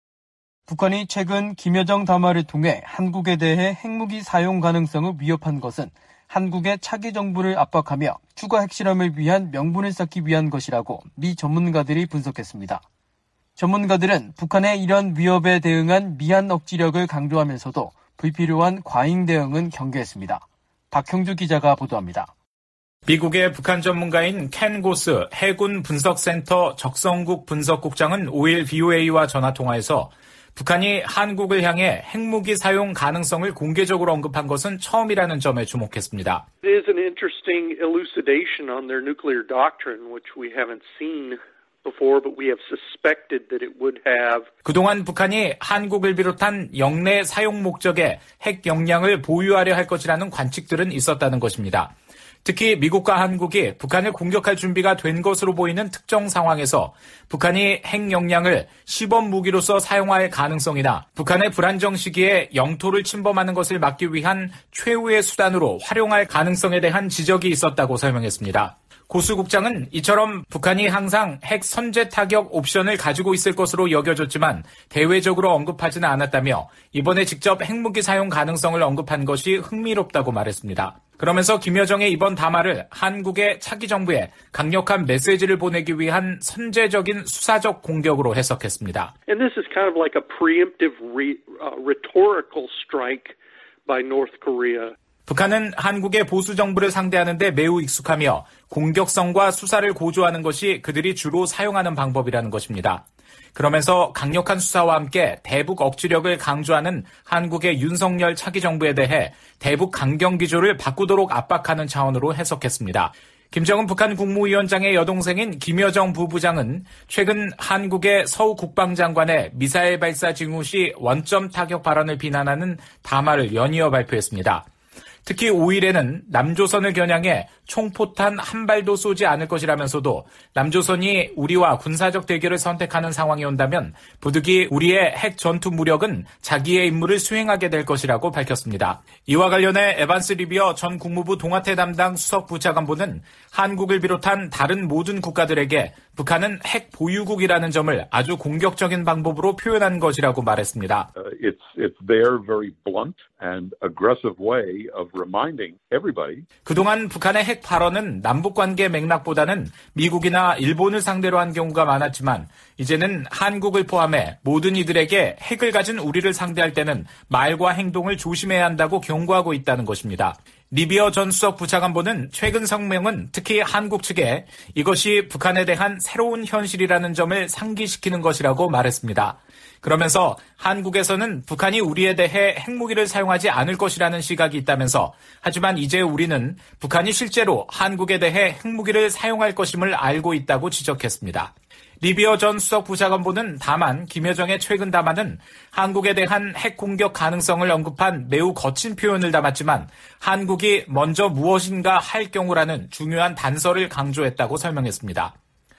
북한이 최근 김여정 담화를 통해 한국에 대해 핵무기 사용 가능성을 위협한 것은 한국의 차기 정부를 압박하며 추가 핵실험을 위한 명분을 쌓기 위한 것이라고 미 전문가들이 분석했습니다. 전문가들은 북한의 이런 위협에 대응한 미한 억지력을 강조하면서도 불필요한 과잉 대응은 경계했습니다. 박형주 기자가 보도합니다. 미국의 북한 전문가인 켄 고스 해군 분석센터 적성국 분석국장은 5일 VOA와 전화통화에서 북한이 한국을 향해 핵무기 사용 가능성을 공개적으로 언급한 것은 처음이라는 점에 주목했습니다. It is an interesting elucidation on their nuclear doctrine, which we haven't seen before, but we have suspected that it would have. 그동안 북한이 한국을 비롯한 영내 사용 목적의 핵 역량을 보유하려 할 것이라는 관측들은 있었다는 것입니다. 특히 미국과 한국이 북한을 공격할 준비가 된 것으로 보이는 특정 상황에서 북한이 핵 역량을 시범 무기로서 사용할 가능성이나 북한의 불안정 시기에 영토를 침범하는 것을 막기 위한 최후의 수단으로 활용할 가능성에 대한 지적이 있었다고 설명했습니다. 고수 국장은 이처럼 북한이 항상 핵 선제 타격 옵션을 가지고 있을 것으로 여겨졌지만 대외적으로 언급하지는 않았다며 이번에 직접 핵무기 사용 가능성을 언급한 것이 흥미롭다고 말했습니다. 그러면서 김여정의 이번 담화를 한국의 차기 정부에 강력한 메시지를 보내기 위한 선제적인 수사적 공격으로 해석했습니다. And this is kind of like a preemptive rhetorical strike by North Korea. 북한은 한국의 보수 정부를 상대하는 데 매우 익숙하며 공격성과 수사를 고조하는 것이 그들이 주로 사용하는 방법이라는 것입니다. 그러면서 강력한 수사와 함께 대북 억지력을 강조하는 한국의 윤석열 차기 정부에 대해 대북 강경 기조를 바꾸도록 압박하는 차원으로 해석했습니다. 김정은 북한 국무위원장의 여동생인 김여정 부부장은 최근 한국의 서우 국방장관의 미사일 발사 징후 시 원점 타격 발언을 비난하는 담화를 연이어 발표했습니다. 특히 5일에는 남조선을 겨냥해 총포탄 한 발도 쏘지 않을 것이라면서도 남조선이 우리와 군사적 대결을 선택하는 상황이 온다면 부득이 우리의 핵 전투 무력은 자기의 임무를 수행하게 될 것이라고 밝혔습니다. 이와 관련해 에반스 리비어 전 국무부 동아태 담당 수석부차관보는 한국을 비롯한 다른 모든 국가들에게 북한은 핵 보유국이라는 점을 아주 공격적인 방법으로 표현한 것이라고 말했습니다. It's their very blunt and aggressive way of reminding everybody. 그동안 북한의 핵 발언은 남북관계 맥락보다는 미국이나 일본을 상대로 한 경우가 많았지만 이제는 한국을 포함해 모든 이들에게 핵을 가진 우리를 상대할 때는 말과 행동을 조심해야 한다고 경고하고 있다는 것입니다. 리비어 전 수석 부차관보는 최근 성명은 특히 한국 측에 이것이 북한에 대한 새로운 현실이라는 점을 상기시키는 것이라고 말했습니다. 그러면서 한국에서는 북한이 우리에 대해 핵무기를 사용하지 않을 것이라는 시각이 있다면서 하지만 이제 우리는 북한이 실제로 한국에 대해 핵무기를 사용할 것임을 알고 있다고 지적했습니다. 리비어 전 수석 부차관보는 다만 김여정의 최근 담화는 한국에 대한 핵 공격 가능성을 언급한 매우 거친 표현을 담았지만 한국이 먼저 무엇인가 할 경우라는 중요한 단서를 강조했다고 설명했습니다.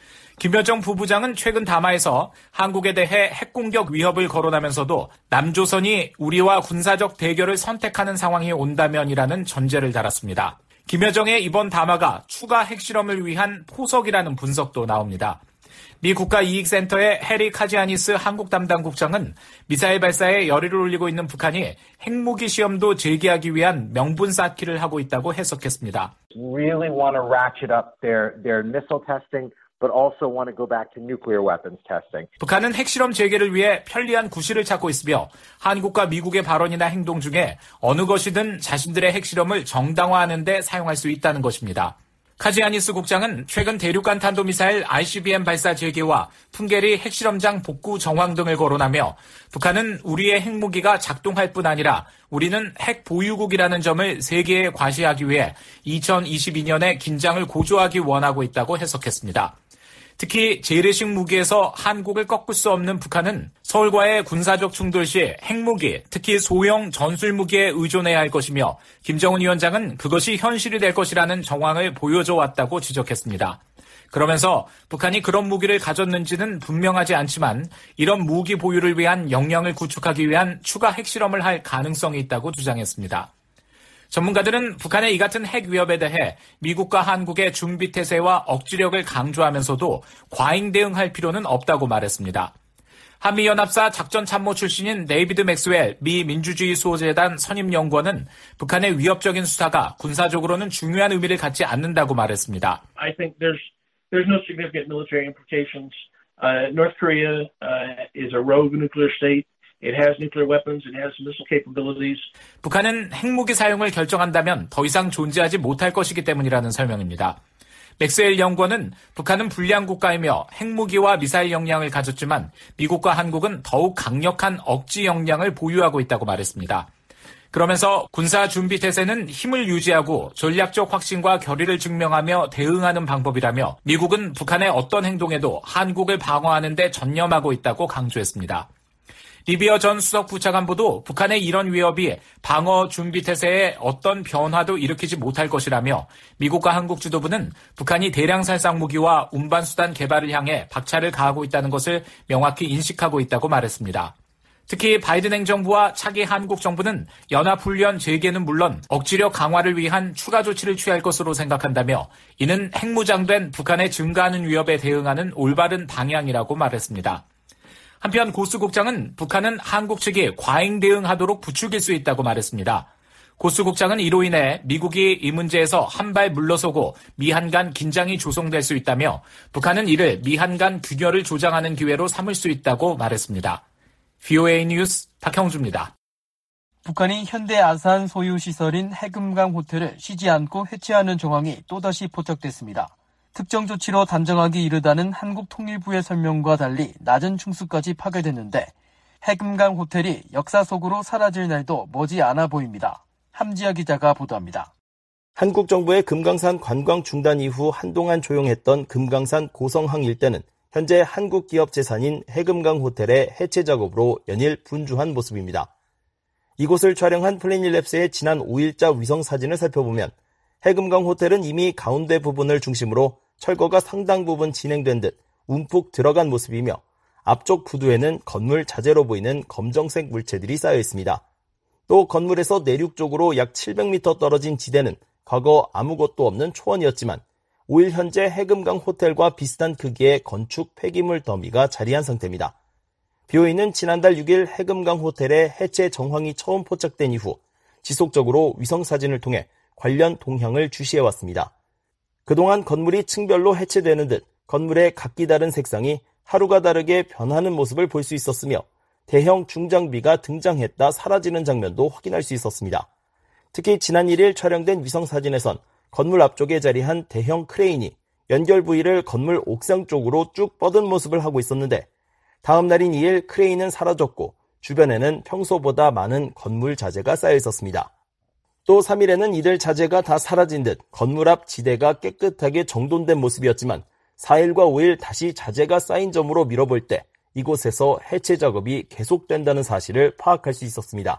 김여정 부부장은 최근 담화에서 한국에 대해 핵공격 위협을 거론하면서도 남조선이 우리와 군사적 대결을 선택하는 상황이 온다면이라는 전제를 달았습니다. 김여정의 이번 담화가 추가 핵실험을 위한 포석이라는 분석도 나옵니다. 미 국가이익센터의 해리 카지아니스 한국 담당 국장은 미사일 발사에 열의를 올리고 있는 북한이 핵무기 시험도 재개하기 위한 명분 쌓기를 하고 있다고 해석했습니다. Really want to ratchet up their missile testing. But also want to go back to nuclear weapons testing. 북한은 핵실험 재개를 위해 편리한 구실을 찾고 있으며 한국과 미국의 발언이나 행동 중에 어느 것이든 자신들의 핵실험을 정당화하는 데 사용할 수 있다는 것입니다. 카지아니스 국장은 최근 대륙간 탄도미사일 ICBM 발사 재개와 풍계리 핵실험장 복구 정황 등을 거론하며 북한은 우리의 핵무기가 작동할 뿐 아니라 우리는 핵 보유국이라는 점을 세계에 과시하기 위해 2022년에 긴장을 고조하기 원하고 있다고 해석했습니다. 특히 재래식 무기에서 한국을 꺾을 수 없는 북한은 서울과의 군사적 충돌 시 핵무기, 특히 소형 전술무기에 의존해야 할 것이며 김정은 위원장은 그것이 현실이 될 것이라는 정황을 보여줘 왔다고 지적했습니다. 그러면서 북한이 그런 무기를 가졌는지는 분명하지 않지만 이런 무기 보유를 위한 역량을 구축하기 위한 추가 핵실험을 할 가능성이 있다고 주장했습니다. 전문가들은 북한의 이 같은 핵 위협에 대해 미국과 한국의 준비태세와 억지력을 강조하면서도 과잉 대응할 필요는 없다고 말했습니다. 한미연합사 작전참모 출신인 데이비드 맥스웰 미 민주주의 수호재단 선임연구원은 북한의 위협적인 수사가 군사적으로는 중요한 의미를 갖지 않는다고 말했습니다. I think there's no significant military implications. North Korea is a rogue nuclear state. It has nuclear weapons, it has missile capabilities. 북한은 핵무기 사용을 결정한다면 더 이상 존재하지 못할 것이기 때문이라는 설명입니다. 맥스웰 연구원은 북한은 불량 국가이며 핵무기와 미사일 역량을 가졌지만 미국과 한국은 더욱 강력한 억지 역량을 보유하고 있다고 말했습니다. 그러면서 군사 준비 태세는 힘을 유지하고 전략적 확신과 결의를 증명하며 대응하는 방법이라며 미국은 북한의 어떤 행동에도 한국을 방어하는 데 전념하고 있다고 강조했습니다. 리비어 전 수석 부차관보도 북한의 이런 위협이 방어 준비 태세에 어떤 변화도 일으키지 못할 것이라며 미국과 한국 지도부는 북한이 대량 살상 무기와 운반수단 개발을 향해 박차를 가하고 있다는 것을 명확히 인식하고 있다고 말했습니다. 특히 바이든 행정부와 차기 한국 정부는 연합훈련 재개는 물론 억지력 강화를 위한 추가 조치를 취할 것으로 생각한다며 이는 핵무장된 북한의 증가하는 위협에 대응하는 올바른 방향이라고 말했습니다. 한편 고스 국장은 북한은 한국 측이 과잉 대응하도록 부추길 수 있다고 말했습니다. 고스 국장은 이로 인해 미국이 이 문제에서 한 발 물러서고 미한 간 긴장이 조성될 수 있다며 북한은 이를 미한 간 균열을 조장하는 기회로 삼을 수 있다고 말했습니다. VOA 뉴스 박형주입니다. 북한이 현대 아산 소유 시설인 해금강 호텔을 쉬지 않고 해체하는 정황이 또다시 포착됐습니다. 특정 조치로 단정하기 이르다는 한국 통일부의 설명과 달리 낮은 충수까지 파괴됐는데 해금강 호텔이 역사 속으로 사라질 날도 머지 않아 보입니다. 함지아 기자가 보도합니다. 한국 정부의 금강산 관광 중단 이후 한동안 조용했던 금강산 고성항 일대는 현재 한국 기업 재산인 해금강 호텔의 해체 작업으로 연일 분주한 모습입니다. 이곳을 촬영한 플래닛랩스의 지난 5일자 위성 사진을 살펴보면 해금강 호텔은 이미 가운데 부분을 중심으로 철거가 상당 부분 진행된 듯 움푹 들어간 모습이며 앞쪽 부두에는 건물 자재로 보이는 검정색 물체들이 쌓여 있습니다. 또 건물에서 내륙 쪽으로 약 700m 떨어진 지대는 과거 아무것도 없는 초원이었지만 5일 현재 해금강 호텔과 비슷한 크기의 건축 폐기물 더미가 자리한 상태입니다. BOA는 지난달 6일 해금강 호텔의 해체 정황이 처음 포착된 이후 지속적으로 위성사진을 통해 관련 동향을 주시해왔습니다. 그동안 건물이 층별로 해체되는 듯 건물의 각기 다른 색상이 하루가 다르게 변하는 모습을 볼 수 있었으며 대형 중장비가 등장했다 사라지는 장면도 확인할 수 있었습니다. 특히 지난 1일 촬영된 위성사진에선 건물 앞쪽에 자리한 대형 크레인이 연결 부위를 건물 옥상 쪽으로 쭉 뻗은 모습을 하고 있었는데 다음 날인 2일 크레인은 사라졌고 주변에는 평소보다 많은 건물 자재가 쌓여 있었습니다. 또 3일에는 이들 자재가 다 사라진 듯 건물 앞 지대가 깨끗하게 정돈된 모습이었지만 4일과 5일 다시 자재가 쌓인 점으로 밀어볼 때 이곳에서 해체 작업이 계속된다는 사실을 파악할 수 있었습니다.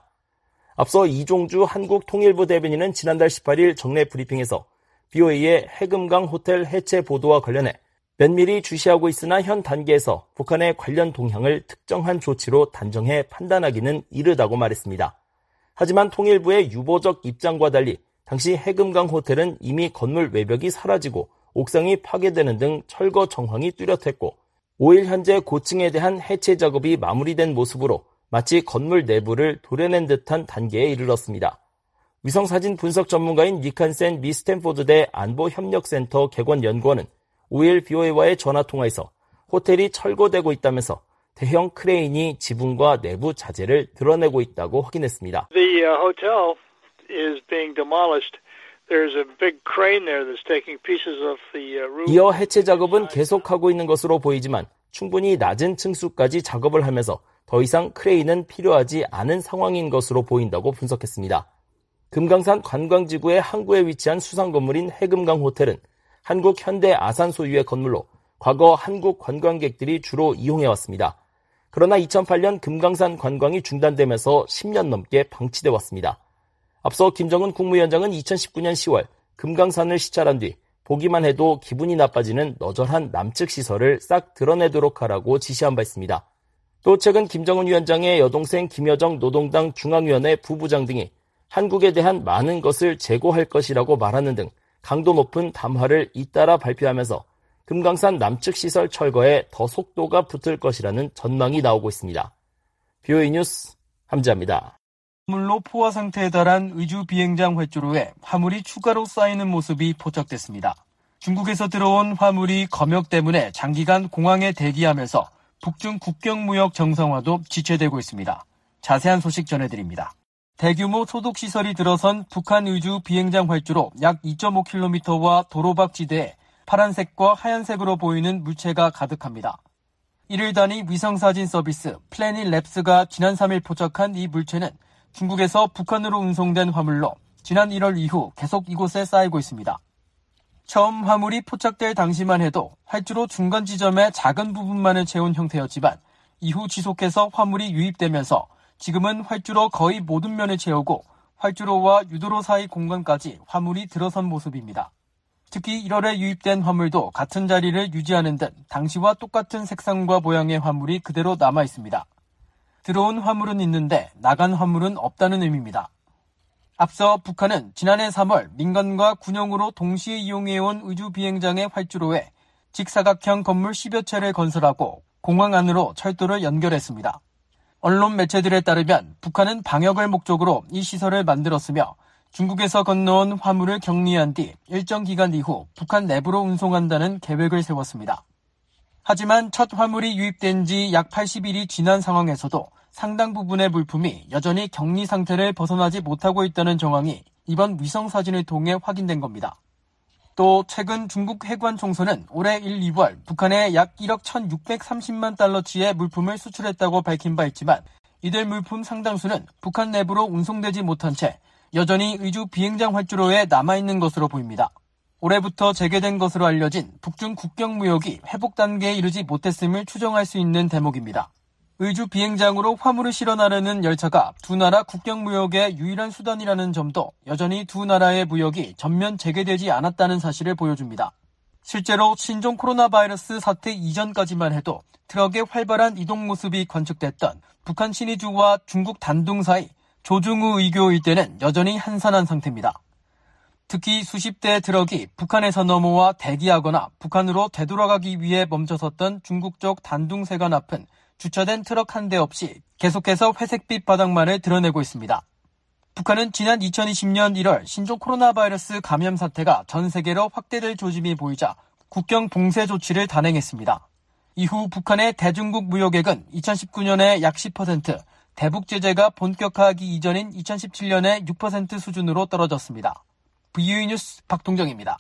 앞서 이종주 한국통일부 대변인은 지난달 18일 정례 브리핑에서 BOA의 해금강 호텔 해체 보도와 관련해 면밀히 주시하고 있으나 현 단계에서 북한의 관련 동향을 특정한 조치로 단정해 판단하기는 이르다고 말했습니다. 하지만 통일부의 유보적 입장과 달리 당시 해금강 호텔은 이미 건물 외벽이 사라지고 옥상이 파괴되는 등 철거 정황이 뚜렷했고 5일 현재 고층에 대한 해체 작업이 마무리된 모습으로 마치 건물 내부를 도려낸 듯한 단계에 이르렀습니다. 위성사진 분석 전문가인 니칸센 미 스탠포드대 안보협력센터 개관연구원은 5일 BOA와의 전화통화에서 호텔이 철거되고 있다면서 대형 크레인이 지붕과 내부 자재를 드러내고 있다고 확인했습니다. The hotel is being demolished 이어 해체 작업은 계속하고 있는 것으로 보이지만 충분히 낮은 층수까지 작업을 하면서 더 이상 크레인은 필요하지 않은 상황인 것으로 보인다고 분석했습니다. 금강산 관광지구의 항구에 위치한 수상 건물인 해금강 호텔은 한국 현대 아산 소유의 건물로 과거 한국 관광객들이 주로 이용해왔습니다. 그러나 2008년 금강산 관광이 중단되면서 10년 넘게 방치돼 왔습니다. 앞서 김정은 국무위원장은 2019년 10월 금강산을 시찰한 뒤 보기만 해도 기분이 나빠지는 너절한 남측 시설을 싹 드러내도록 하라고 지시한 바 있습니다. 또 최근 김정은 위원장의 여동생 김여정 노동당 중앙위원회 부부장 등이 한국에 대한 많은 것을 재고할 것이라고 말하는 등 강도 높은 담화를 잇따라 발표하면서 금강산 남측 시설 철거에 더 속도가 붙을 것이라는 전망이 나오고 있습니다. BOE 뉴스 함지아입니다. 화물로 포화 상태에 달한 의주 비행장 활주로에 화물이 추가로 쌓이는 모습이 포착됐습니다. 중국에서 들어온 화물이 검역 때문에 장기간 공항에 대기하면서 북중 국경무역 정상화도 지체되고 있습니다. 자세한 소식 전해드립니다. 대규모 소독시설이 들어선 북한 의주 비행장 활주로 약 2.5km와 도로박 지대에 파란색과 하얀색으로 보이는 물체가 가득합니다. 1일 단위 위성사진 서비스 플래닛랩스가 지난 3일 포착한 이 물체는 중국에서 북한으로 운송된 화물로 지난 1월 이후 계속 이곳에 쌓이고 있습니다. 처음 화물이 포착될 당시만 해도 활주로 중간 지점의 작은 부분만을 채운 형태였지만 이후 지속해서 화물이 유입되면서 지금은 활주로 거의 모든 면을 채우고 활주로와 유도로 사이 공간까지 화물이 들어선 모습입니다. 특히 1월에 유입된 화물도 같은 자리를 유지하는 듯 당시와 똑같은 색상과 모양의 화물이 그대로 남아 있습니다. 들어온 화물은 있는데 나간 화물은 없다는 의미입니다. 앞서 북한은 지난해 3월 민간과 군용으로 동시에 이용해온 의주 비행장의 활주로에 직사각형 건물 10여 채를 건설하고 공항 안으로 철도를 연결했습니다. 언론 매체들에 따르면 북한은 방역을 목적으로 이 시설을 만들었으며 중국에서 건너온 화물을 격리한 뒤 일정 기간 이후 북한 내부로 운송한다는 계획을 세웠습니다. 하지만 첫 화물이 유입된 지 약 80일이 지난 상황에서도 상당 부분의 물품이 여전히 격리 상태를 벗어나지 못하고 있다는 정황이 이번 위성사진을 통해 확인된 겁니다. 또 최근 중국 해관 총수는 올해 1, 2월 북한에 약 1억 1,630만 달러치의 물품을 수출했다고 밝힌 바 있지만 이들 물품 상당수는 북한 내부로 운송되지 못한 채 여전히 의주 비행장 활주로에 남아있는 것으로 보입니다. 올해부터 재개된 것으로 알려진 북중 국경무역이 회복 단계에 이르지 못했음을 추정할 수 있는 대목입니다. 의주 비행장으로 화물을 실어 나르는 열차가 두 나라 국경무역의 유일한 수단이라는 점도 여전히 두 나라의 무역이 전면 재개되지 않았다는 사실을 보여줍니다. 실제로 신종 코로나 바이러스 사태 이전까지만 해도 트럭의 활발한 이동 모습이 관측됐던 북한 신의주와 중국 단둥 사이 조중우 의교 일대는 여전히 한산한 상태입니다. 특히 수십 대의 트럭이 북한에서 넘어와 대기하거나 북한으로 되돌아가기 위해 멈춰섰던 중국 쪽 단둥세관 앞은 주차된 트럭 한 대 없이 계속해서 회색빛 바닥만을 드러내고 있습니다. 북한은 지난 2020년 1월 신종 코로나 바이러스 감염 사태가 전 세계로 확대될 조짐이 보이자 국경 봉쇄 조치를 단행했습니다. 이후 북한의 대중국 무역액은 2019년에 약 10%, 대북 제재가 본격화하기 이전인 2017년에 6% 수준으로 떨어졌습니다. BOE 뉴스 박동정입니다.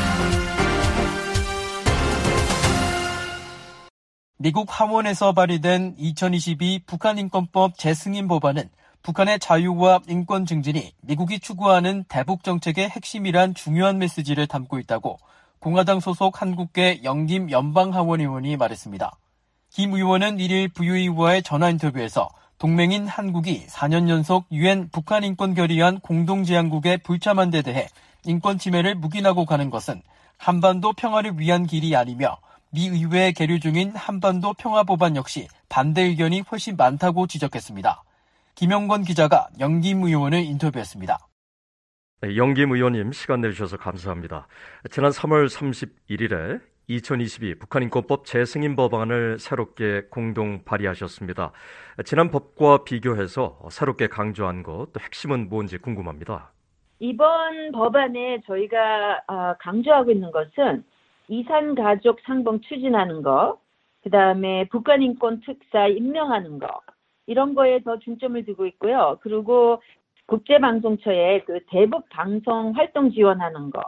미국 하원에서 발의된 2022 북한인권법 재승인 법안은 북한의 자유와 인권 증진이 미국이 추구하는 대북 정책의 핵심이란 중요한 메시지를 담고 있다고 공화당 소속 한국계 영김 연방하원 의원이 말했습니다. 김 의원은 1일 BOE와의 전화 인터뷰에서 동맹인 한국이 4년 연속 UN 북한인권결의안 공동제안국의 불참한 데 대해 인권 침해를 묵인하고 가는 것은 한반도 평화를 위한 길이 아니며 미 의회에 계류 중인 한반도 평화법안 역시 반대 의견이 훨씬 많다고 지적했습니다. 김영권 기자가 영김 의원을 인터뷰했습니다. 네, 영김 의원님 시간 내주셔서 감사합니다. 지난 3월 31일에 2022 북한인권법 재승인 법안을 새롭게 공동 발의하셨습니다. 지난 법과 비교해서 새롭게 강조한 것, 또 핵심은 뭔지 궁금합니다. 이번 법안에 저희가 강조하고 있는 것은 이산가족 상봉 추진하는 거, 그다음에 북한인권 특사 임명하는 거, 이런 거에 더 중점을 두고 있고요. 그리고 국제방송처에 그 대북 방송 활동 지원하는 거,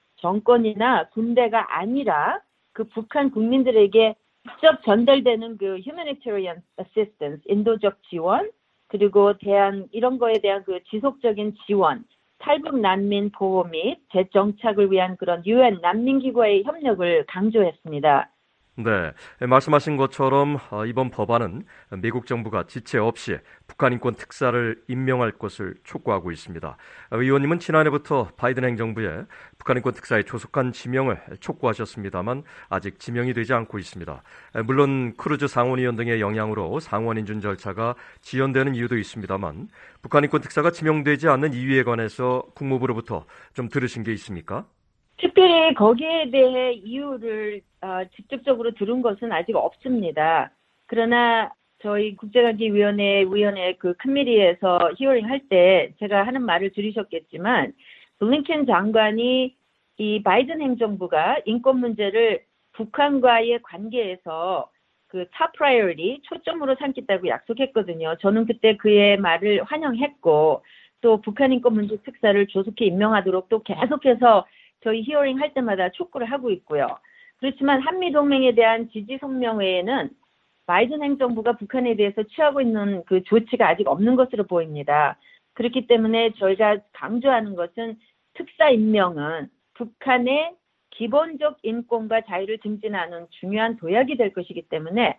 정권이나 군대가 아니라 그 북한 국민들에게 직접 전달되는 그 humanitarian assistance, 인도적 지원, 그리고 이런 거에 대한 그 지속적인 지원, 탈북 난민 보호 및 재정착을 위한 그런 UN 난민기구와의 협력을 강조했습니다. 네, 말씀하신 것처럼 이번 법안은 미국 정부가 지체 없이 북한 인권 특사를 임명할 것을 촉구하고 있습니다. 의원님은 지난해부터 바이든 행정부에 북한 인권 특사의 조속한 지명을 촉구하셨습니다만 아직 지명이 되지 않고 있습니다. 물론 크루즈 상원의원 등의 영향으로 상원 인준 절차가 지연되는 이유도 있습니다만 북한 인권 특사가 지명되지 않는 이유에 관해서 국무부로부터 좀 들으신 게 있습니까? 특별히 거기에 대해 이유를 직접적으로 들은 것은 아직 없습니다. 그러나 저희 국제관계위원회 그 커미티에서 히어링 할 때 제가 하는 말을 들으셨겠지만 블링컨 장관이 이 바이든 행정부가 인권 문제를 북한과의 관계에서 그 탑 프라이어리티 초점으로 삼겠다고 약속했거든요. 저는 그때 그의 말을 환영했고 또 북한 인권 문제 특사를 조속히 임명하도록 또 계속해서 저희 히어링 할 때마다 촉구를 하고 있고요. 그렇지만 한미동맹에 대한 지지 성명 외에는 바이든 행정부가 북한에 대해서 취하고 있는 그 조치가 아직 없는 것으로 보입니다. 그렇기 때문에 저희가 강조하는 것은 특사 임명은 북한의 기본적 인권과 자유를 증진하는 중요한 도약이 될 것이기 때문에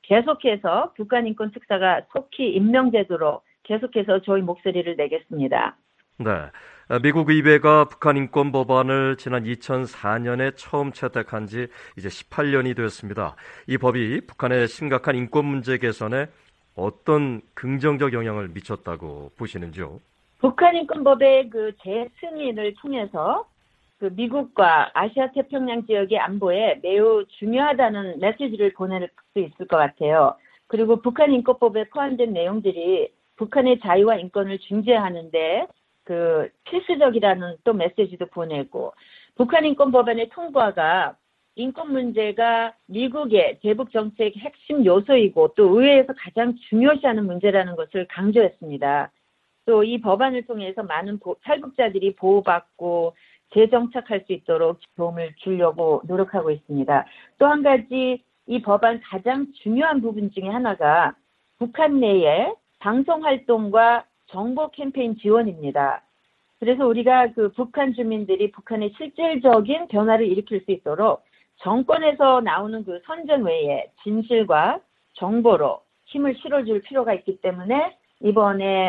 계속해서 북한 인권 특사가 속히 임명되도록 계속해서 저희 목소리를 내겠습니다. 네, 미국 의회가 북한 인권 법안을 지난 2004년에 처음 채택한 지 이제 18년이 되었습니다. 이 법이 북한의 심각한 인권 문제 개선에 어떤 긍정적 영향을 미쳤다고 보시는지요? 북한 인권법의 그 재승인을 통해서 그 미국과 아시아 태평양 지역의 안보에 매우 중요하다는 메시지를 보낼 수 있을 것 같아요. 그리고 북한 인권법에 포함된 내용들이 북한의 자유와 인권을 중재하는데 그 필수적이라는 또 메시지도 보내고 북한 인권 법안의 통과가 인권 문제가 미국의 대북 정책 핵심 요소이고 또 의회에서 가장 중요시하는 문제라는 것을 강조했습니다. 또 이 법안을 통해서 많은 탈북자들이 보호받고 재정착할 수 있도록 도움을 주려고 노력하고 있습니다. 또 한 가지 이 법안 가장 중요한 부분 중에 하나가 북한 내에 방송 활동과 정보 캠페인 지원입니다. 그래서 우리가 그 북한 주민들이 북한의 실질적인 변화를 일으킬 수 있도록 정권에서 나오는 그 선전 외에 진실과 정보로 힘을 실어줄 필요가 있기 때문에 이번에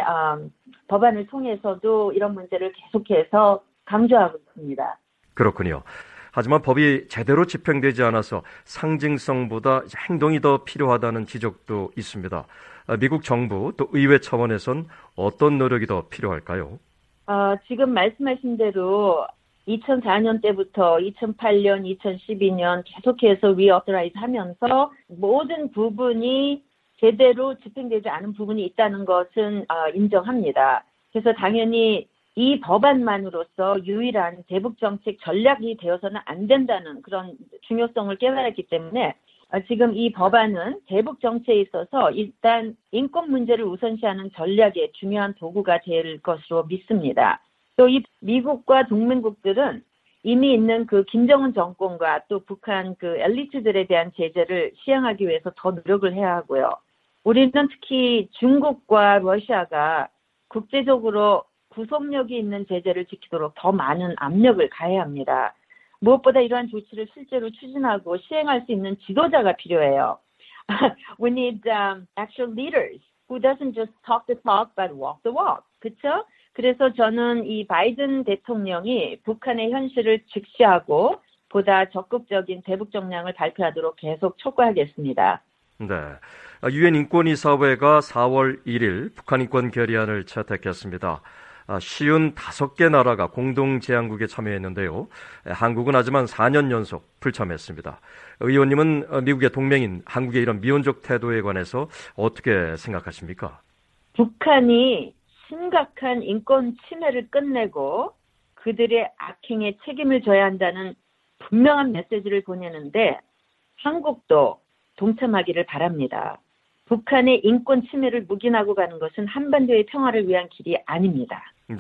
법안을 통해서도 이런 문제를 계속해서 강조하고 있습니다. 그렇군요. 하지만 법이 제대로 집행되지 않아서 상징성보다 행동이 더 필요하다는 지적도 있습니다. 미국 정부 또 의회 차원에선 어떤 노력이 더 필요할까요? 지금 말씀하신 대로 2004년 때부터 2008년, 2012년 계속해서 리어터라이즈 하면서 모든 부분이 제대로 집행되지 않은 부분이 있다는 것은 인정합니다. 그래서 당연히 이 법안만으로서 유일한 대북 정책 전략이 되어서는 안 된다는 그런 중요성을 깨달았기 때문에 지금 이 법안은 대북 정책에 있어서 일단 인권 문제를 우선시하는 전략의 중요한 도구가 될 것으로 믿습니다. 또 이 미국과 동맹국들은 이미 있는 그 김정은 정권과 또 북한 그 엘리트들에 대한 제재를 시행하기 위해서 더 노력을 해야 하고요. 우리는 특히 중국과 러시아가 국제적으로 구속력이 있는 제재를 지키도록 더 많은 압력을 가해야 합니다. 무엇보다 이러한 조치를 실제로 추진하고 시행할 수 있는 지도자가 필요해요. We need actual leaders who doesn't just talk the talk but walk the walk. 그렇죠? 그래서 저는 이 바이든 대통령이 북한의 현실을 직시하고 보다 적극적인 대북 정량을 발표하도록 계속 촉구하겠습니다. 네, 유엔 인권이사회가 4월 1일 북한 인권 결의안을 채택했습니다. 55개 나라가 공동 제안국에 참여했는데요. 한국은 하지만 4년 연속 불참했습니다. 의원님은 미국의 동맹인 한국의 이런 미온적 태도에 관해서 어떻게 생각하십니까? 북한이 심각한 인권 침해를 끝내고 그들의 악행에 책임을 져야 한다는 분명한 메시지를 보내는데 한국도 동참하기를 바랍니다. 북한의 인권 침해를 묵인하고 가는 것은 한반도의 평화를 위한 길이 아닙니다. 네.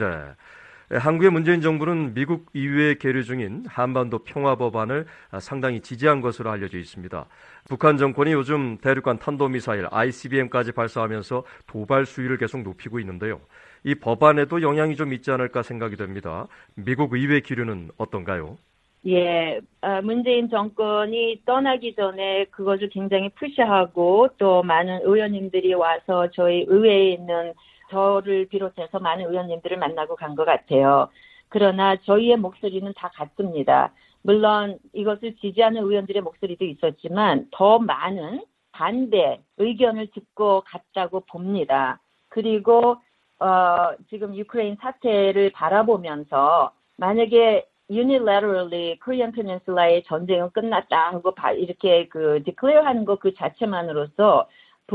한국의 문재인 정부는 미국 의회에 계류 중인 한반도 평화 법안을 상당히 지지한 것으로 알려져 있습니다. 북한 정권이 요즘 대륙간 탄도미사일 ICBM까지 발사하면서 도발 수위를 계속 높이고 있는데요. 이 법안에도 영향이 좀 있지 않을까 생각이 됩니다. 미국 의회 기류는 어떤가요? 예, 문재인 정권이 떠나기 전에 그것을 굉장히 푸시하고 또 많은 의원님들이 와서 저희 의회에 있는 저를 비롯해서 많은 의원님들을 만나고 간 것 같아요. 그러나 저희의 목소리는 다 같습니다. 물론 이것을 지지하는 의원들의 목소리도 있었지만 더 많은 반대 의견을 듣고 갔다고 봅니다. 그리고 지금 유크레인 사태를 바라보면서 만약에 unilaterally Korean Peninsula의 전쟁은 끝났다 하고 이렇게 declare 하는 것 그 자체만으로서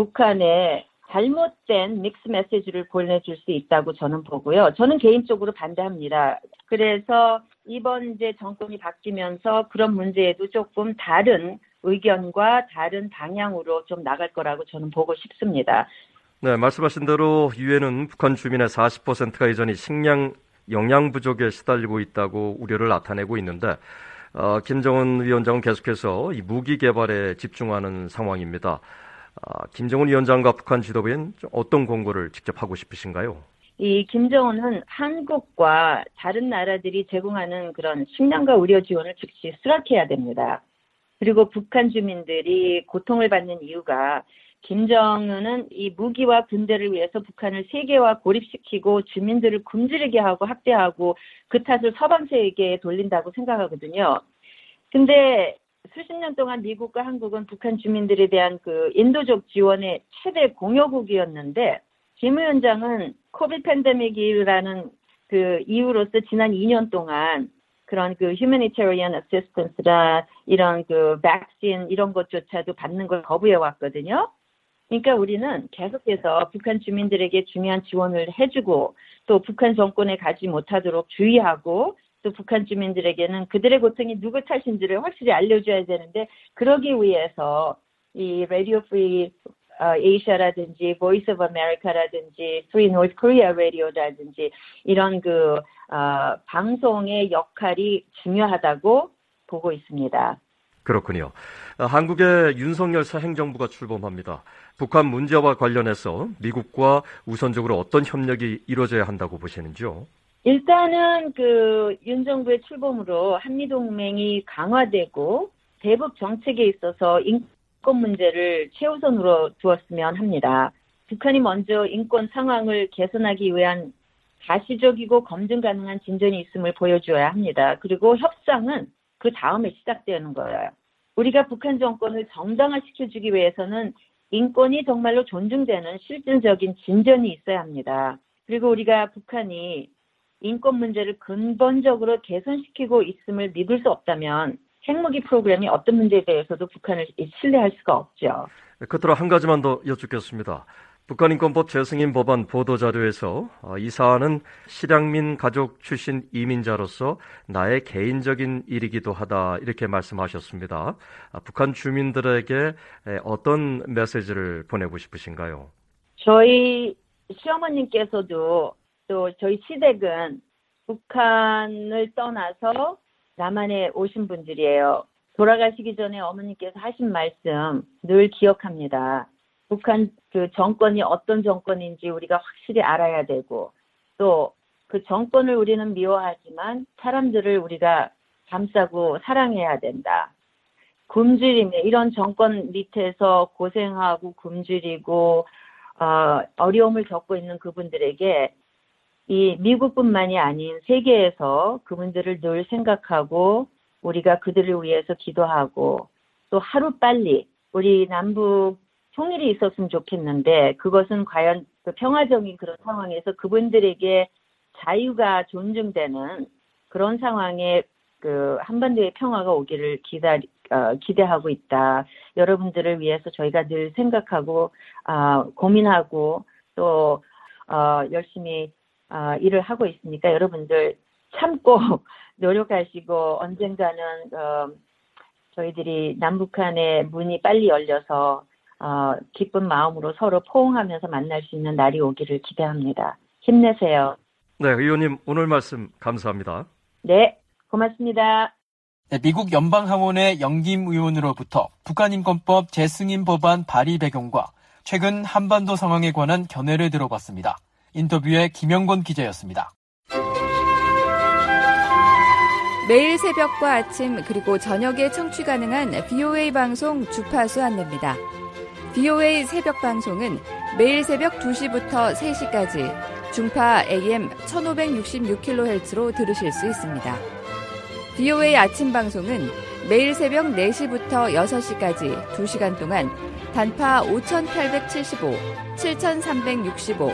북한에 잘못된 믹스 메시지를 보내줄 수 있다고 저는 보고요. 저는 개인적으로 반대합니다. 그래서 이번 이제 정권이 바뀌면서 그런 문제에도 조금 다른 의견과 다른 방향으로 좀 나갈 거라고 저는 보고 싶습니다. 네, 말씀하신 대로 유엔은 북한 주민의 40%가 여전히 식량 영양 부족에 시달리고 있다고 우려를 나타내고 있는데 김정은 위원장은 계속해서 이 무기 개발에 집중하는 상황입니다. 김정은 위원장과 북한 지도부엔 어떤 공고를 직접 하고 싶으신가요? 이 김정은은 한국과 다른 나라들이 제공하는 그런 식량과 의료 지원을 즉시 수락해야 됩니다. 그리고 북한 주민들이 고통을 받는 이유가 김정은은 이 무기와 군대를 위해서 북한을 세계화 고립시키고 주민들을 굶주리게 하고 학대하고 그 탓을 서방 세계에 돌린다고 생각하거든요. 근데 수십 년 동안 미국과 한국은 북한 주민들에 대한 그 인도적 지원의 최대 공여국이었는데 김 위원장은 코비드 팬데믹이라는 그 이유로서 지난 2년 동안 그런 그 humanitarian assistance나 이런 그 백신 이런 것조차도 받는 걸 거부해 왔거든요. 그러니까 우리는 계속해서 북한 주민들에게 중요한 지원을 해주고 또 북한 정권에 가지 못하도록 주의하고 또 북한 주민들에게는 그들의 고통이 누구 탓인지를 확실히 알려줘야 되는데 그러기 위해서 이 Radio Free Asia라든지 Voice of America라든지 Free North Korea Radio라든지 이런 방송의 역할이 중요하다고 보고 있습니다. 그렇군요. 한국의 윤석열 새 행정부가 출범합니다. 북한 문제와 관련해서 미국과 우선적으로 어떤 협력이 이루어져야 한다고 보시는지요? 일단은 윤 정부의 출범으로 한미동맹이 강화되고 대북 정책에 있어서 인권 문제를 최우선으로 두었으면 합니다. 북한이 먼저 인권 상황을 개선하기 위한 가시적이고 검증 가능한 진전이 있음을 보여줘야 합니다. 그리고 협상은 그 다음에 시작되는 거예요. 우리가 북한 정권을 정당화시켜주기 위해서는 인권이 정말로 존중되는 실질적인 진전이 있어야 합니다. 그리고 우리가 북한이 인권 문제를 근본적으로 개선시키고 있음을 믿을 수 없다면 핵무기 프로그램이 어떤 문제에 대해서도 북한을 신뢰할 수가 없죠. 끝으로 한 가지만 더 여쭙겠습니다. 북한인권법 재승인 법안 보도자료에서 이 사안은 실향민 가족 출신 이민자로서 나의 개인적인 일이기도 하다 이렇게 말씀하셨습니다. 북한 주민들에게 어떤 메시지를 보내고 싶으신가요? 저희 시어머님께서도 또 저희 시댁은 북한을 떠나서 남한에 오신 분들이에요. 돌아가시기 전에 어머니께서 하신 말씀 늘 기억합니다. 북한 정권이 어떤 정권인지 우리가 확실히 알아야 되고 또 그 정권을 우리는 미워하지만 사람들을 우리가 감싸고 사랑해야 된다. 굶주림에 이런 정권 밑에서 고생하고 굶주리고 어려움을 겪고 있는 그분들에게 이 미국뿐만이 아닌 세계에서 그분들을 늘 생각하고 우리가 그들을 위해서 기도하고 또 하루빨리 우리 남북 통일이 있었으면 좋겠는데 그것은 과연 평화적인 그런 상황에서 그분들에게 자유가 존중되는 그런 상황에 한반도의 평화가 오기를 기대하고 있다. 여러분들을 위해서 저희가 늘 생각하고 고민하고 또 열심히 일을 하고 있으니까 여러분들 참고 노력하시고 언젠가는 저희들이 남북한의 문이 빨리 열려서 기쁜 마음으로 서로 포옹하면서 만날 수 있는 날이 오기를 기대합니다. 힘내세요. 네, 의원님 오늘 말씀 감사합니다. 네, 고맙습니다. 네, 미국 연방하원의 영김 의원으로부터 북한인권법 재승인 법안 발의 배경과 최근 한반도 상황에 관한 견해를 들어봤습니다. 인터뷰에 김영권 기자였습니다. 매일 새벽과 아침 그리고 저녁에 청취 가능한 VOA 방송 주파수 안내입니다. VOA 새벽 방송은 매일 새벽 2시부터 3시까지 중파 AM 1566kHz로 들으실 수 있습니다. VOA 아침 방송은 매일 새벽 4시부터 6시까지 2시간 동안 단파 5875, 7365,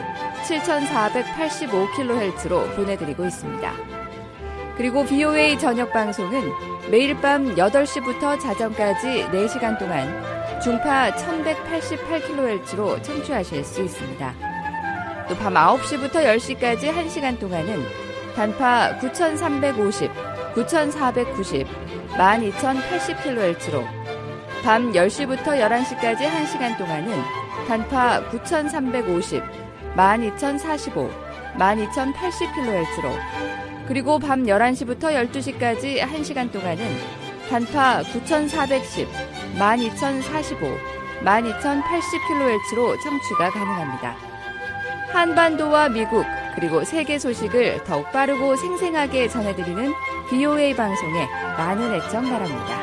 7485kHz로 보내드리고 있습니다. 그리고 VOA 저녁 방송은 매일 밤 8시부터 자정까지 4시간 동안 중파 1188kHz로 청취하실 수 있습니다. 또 밤 9시부터 10시까지 1시간 동안은 단파 9350, 9490, 12080kHz로 밤 10시부터 11시까지 1시간 동안은 단파 9350, 12045, 12080kHz로 그리고 밤 11시부터 12시까지 1시간 동안은 단파 9410, 12045, 12080kHz로 청취가 가능합니다. 한반도와 미국 그리고 세계 소식을 더욱 빠르고 생생하게 전해드리는 VOA 방송에 많은 애청 바랍니다.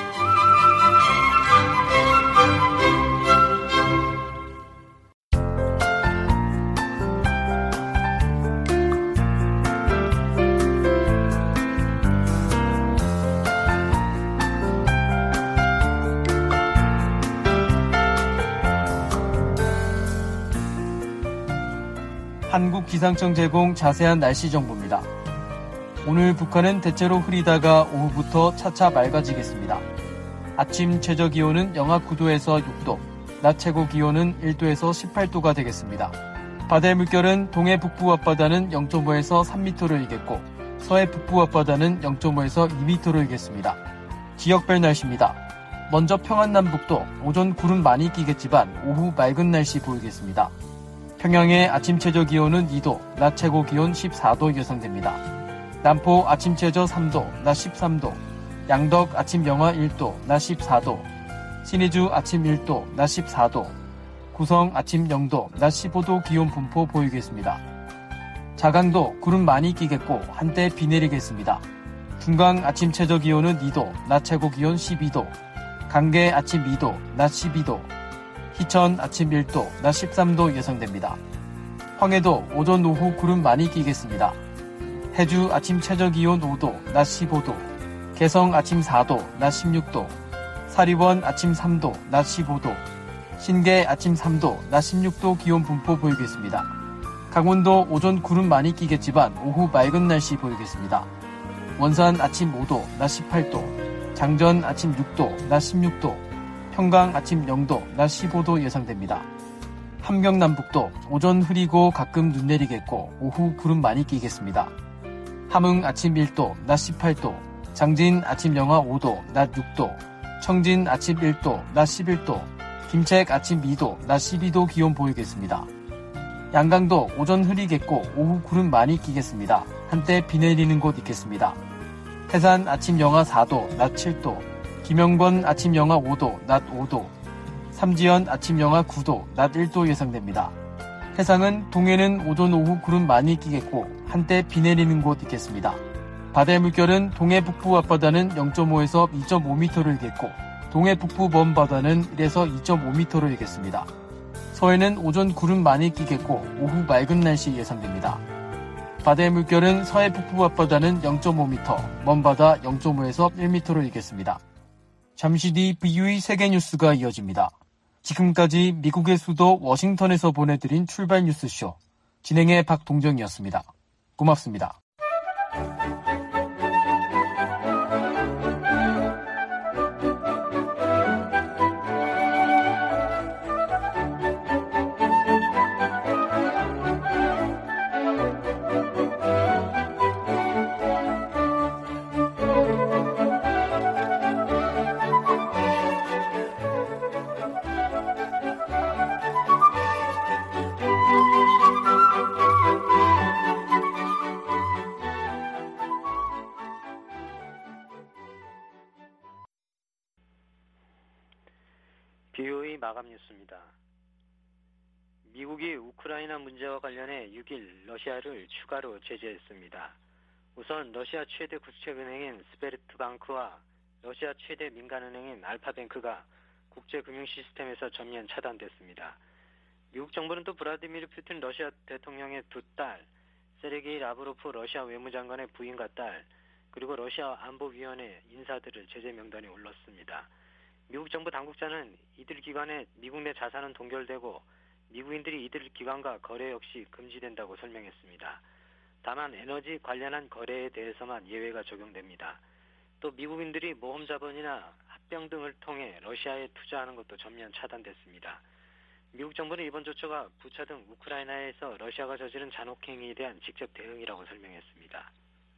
한국기상청 제공 자세한 날씨 정보입니다. 오늘 북한은 대체로 흐리다가 오후부터 차차 맑아지겠습니다. 아침 최저 기온은 영하 9도에서 6도, 낮 최고 기온은 1도에서 18도가 되겠습니다. 바다의 물결은 동해 북부 앞바다는 0.5에서 3m를 일겠고 서해 북부 앞바다는 0.5에서 2m를 일겠습니다. 지역별 날씨입니다. 먼저 평안남북도 오전 구름 많이 끼겠지만 오후 맑은 날씨 보이겠습니다. 평양의 아침 최저 기온은 2도, 낮 최고 기온 14도 예상됩니다. 남포 아침 최저 3도, 낮 13도, 양덕 아침 영하 1도, 낮 14도, 신의주 아침 1도, 낮 14도, 구성 아침 0도, 낮 15도 기온 분포 보이겠습니다. 자강도 구름 많이 끼겠고 한때 비 내리겠습니다. 중강 아침 최저 기온은 2도, 낮 최고 기온 12도, 강계 아침 2도, 낮 12도, 희천 아침 1도, 낮 13도 예상됩니다. 황해도 오전 오후 구름 많이 끼겠습니다. 해주 아침 최저 기온 5도, 낮 15도, 개성 아침 4도, 낮 16도, 사리원 아침 3도, 낮 15도, 신계 아침 3도, 낮 16도 기온 분포 보이겠습니다. 강원도 오전 구름 많이 끼겠지만 오후 맑은 날씨 보이겠습니다. 원산 아침 5도, 낮 18도, 장전 아침 6도, 낮 16도, 평강 아침 0도, 낮 15도 예상됩니다. 함경 남북도 오전 흐리고 가끔 눈 내리겠고 오후 구름 많이 끼겠습니다. 함흥 아침 1도, 낮 18도, 장진 아침 영하 5도, 낮 6도, 청진 아침 1도, 낮 11도, 김책 아침 2도, 낮 12도 기온 보이겠습니다. 양강도 오전 흐리겠고 오후 구름 많이 끼겠습니다. 한때 비 내리는 곳 있겠습니다. 해산 아침 영하 4도, 낮 7도, 김영권 아침 영하 5도, 낮 5도, 삼지연 아침 영하 9도, 낮 1도 예상됩니다. 해상은 동해는 오전 오후 구름 많이 끼겠고 한때 비 내리는 곳 있겠습니다. 바다의 물결은 동해 북부 앞바다는 0.5에서 2.5m를 일겠고 동해 북부 먼 바다는 1에서 2.5m를 일겠습니다. 서해는 오전 구름 많이 끼겠고 오후 맑은 날씨 예상됩니다. 바다의 물결은 서해 북부 앞바다는 0.5m, 먼 바다 0.5에서 1m를 일겠습니다. 잠시 뒤 VOA 세계뉴스가 이어집니다. 지금까지 미국의 수도 워싱턴에서 보내드린 출발 뉴스쇼, 진행의 박동정이었습니다. 고맙습니다. 마감 뉴스입니다. 미국이 우크라이나 문제와 관련해 6일 러시아를 추가로 제재했습니다. 우선 러시아 최대 국책은행인 스베르트방크와 러시아 최대 민간은행인 알파뱅크가 국제금융 시스템에서 전면 차단됐습니다. 미국 정부는 또 블라디미르 푸틴 러시아 대통령의 두 딸, 세르게이 라브로프 러시아 외무장관의 부인과 딸, 그리고 러시아 안보위원회 인사들을 제재 명단에 올렸습니다. 미국 정부 당국자는 이들 기관에 미국 내 자산은 동결되고 미국인들이 이들 기관과 거래 역시 금지된다고 설명했습니다. 다만 에너지 관련한 거래에 대해서만 예외가 적용됩니다. 또 미국인들이 모험 자본이나 합병 등을 통해 러시아에 투자하는 것도 전면 차단됐습니다. 미국 정부는 이번 조처가 부차 등 우크라이나에서 러시아가 저지른 잔혹행위에 대한 직접 대응이라고 설명했습니다.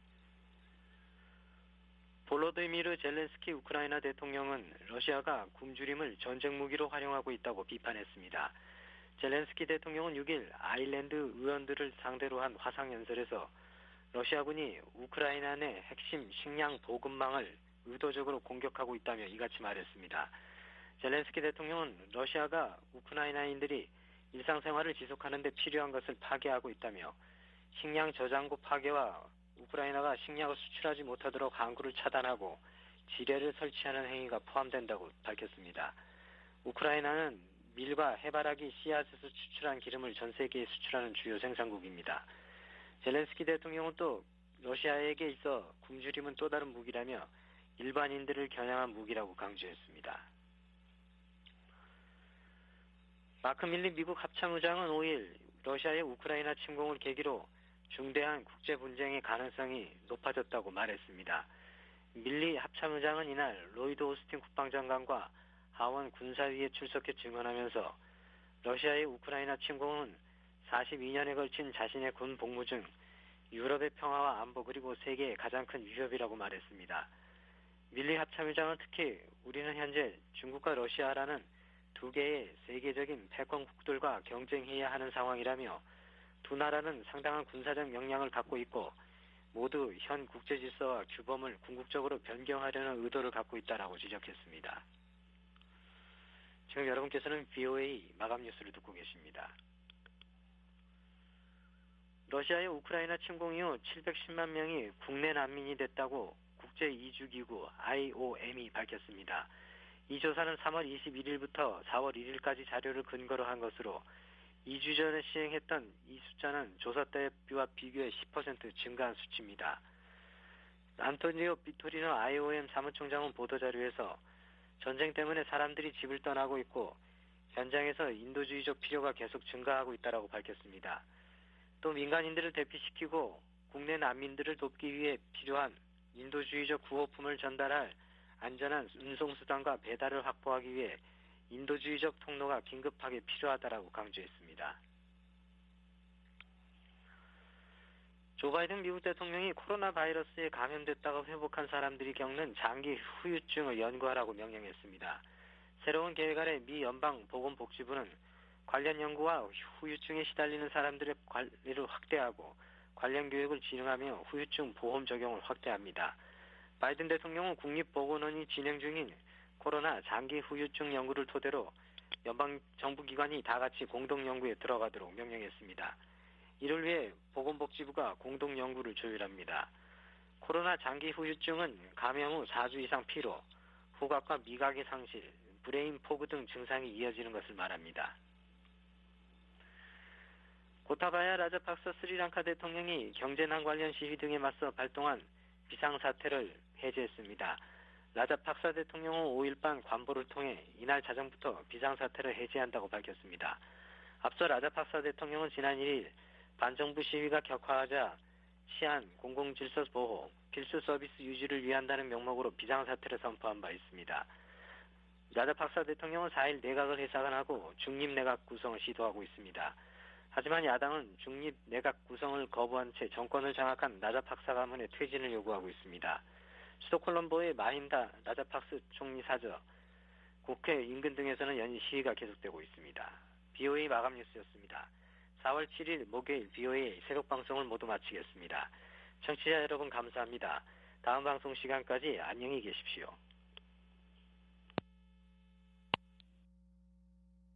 볼로디미르 젤렌스키 우크라이나 대통령은 러시아가 굶주림을 전쟁 무기로 활용하고 있다고 비판했습니다. 젤렌스키 대통령은 6일 아일랜드 의원들을 상대로 한 화상연설에서 러시아군이 우크라이나 내 핵심 식량 보급망을 의도적으로 공격하고 있다며 이같이 말했습니다. 젤렌스키 대통령은 러시아가 우크라이나인들이 일상생활을 지속하는 데 필요한 것을 파괴하고 있다며 식량 저장고 파괴와 우크라이나가 식량을 수출하지 못하도록 항구를 차단하고 지뢰를 설치하는 행위가 포함된다고 밝혔습니다. 우크라이나는 밀과 해바라기 씨앗에서 추출한 기름을 전 세계에 수출하는 주요 생산국입니다. 젤렌스키 대통령은 또 러시아에게 있어 굶주림은 또 다른 무기라며 일반인들을 겨냥한 무기라고 강조했습니다. 마크 밀리 미국 합참의장은 5일 러시아의 우크라이나 침공을 계기로 중대한 국제 분쟁의 가능성이 높아졌다고 말했습니다. 밀리 합참의장은 이날 로이드 오스틴 국방장관과 하원 군사위에 출석해 증언하면서 러시아의 우크라이나 침공은 42년에 걸친 자신의 군 복무 중 유럽의 평화와 안보 그리고 세계의 가장 큰 위협이라고 말했습니다. 밀리 합참의장은 특히 우리는 현재 중국과 러시아라는 두 개의 세계적인 패권국들과 경쟁해야 하는 상황이라며 두 나라는 상당한 군사적 역량을 갖고 있고 모두 현 국제 질서와 규범을 궁극적으로 변경하려는 의도를 갖고 있다라고 지적했습니다. 지금 여러분께서는 VOA 마감 뉴스를 듣고 계십니다. 러시아의 우크라이나 침공 이후 710만 명이 국내 난민이 됐다고 국제이주기구 IOM이 밝혔습니다. 이 조사는 3월 21일부터 4월 1일까지 자료를 근거로 한 것으로 2주 전에 시행했던 이 숫자는 조사 때와 비교해 10% 증가한 수치입니다. 안토니오 비토리노 IOM 사무총장은 보도자료에서 전쟁 때문에 사람들이 집을 떠나고 있고 현장에서 인도주의적 필요가 계속 증가하고 있다고 밝혔습니다. 또 민간인들을 대피시키고 국내 난민들을 돕기 위해 필요한 인도주의적 구호품을 전달할 안전한 운송수단과 배달을 확보하기 위해 인도주의적 통로가 긴급하게 필요하다라고 강조했습니다. 조 바이든 미국 대통령이 코로나 바이러스에 감염됐다가 회복한 사람들이 겪는 장기 후유증을 연구하라고 명령했습니다. 새로운 계획 아래 미 연방보건복지부는 관련 연구와 후유증에 시달리는 사람들의 관리를 확대하고 관련 교육을 진행하며 후유증 보험 적용을 확대합니다. 바이든 대통령은 국립보건원이 진행 중인 코로나 장기 후유증 연구를 토대로 연방정부기관이 다 같이 공동연구에 들어가도록 명령했습니다. 이를 위해 보건복지부가 공동연구를 조율합니다. 코로나 장기 후유증은 감염 후 4주 이상 피로, 후각과 미각의 상실, 브레인 포그 등 증상이 이어지는 것을 말합니다. 고타바야 라자팍사 스리랑카 대통령이 경제난 관련 시위 등에 맞서 발동한 비상사태를 해제했습니다. 라자팍사 대통령은 5일 밤 관보를 통해 이날 자정부터 비상사태를 해제한다고 밝혔습니다. 앞서 라자팍사 대통령은 지난 1일 반정부 시위가 격화하자 치안, 공공질서 보호, 필수 서비스 유지를 위한다는 명목으로 비상사태를 선포한 바 있습니다. 라자팍사 대통령은 4일 내각을 해산하고 중립내각 구성을 시도하고 있습니다. 하지만 야당은 중립내각 구성을 거부한 채 정권을 장악한 라자팍사 가문의 퇴진을 요구하고 있습니다. 수도 콜롬보의 마힌다 라자팍스 총리 사저, 국회 인근 등에서는 연일 시위가 계속되고 있습니다. BOA 마감 뉴스였습니다. 4월 7일 목요일 BOA 새벽 방송을 모두 마치겠습니다. 청취자 여러분 감사합니다. 다음 방송 시간까지 안녕히 계십시오.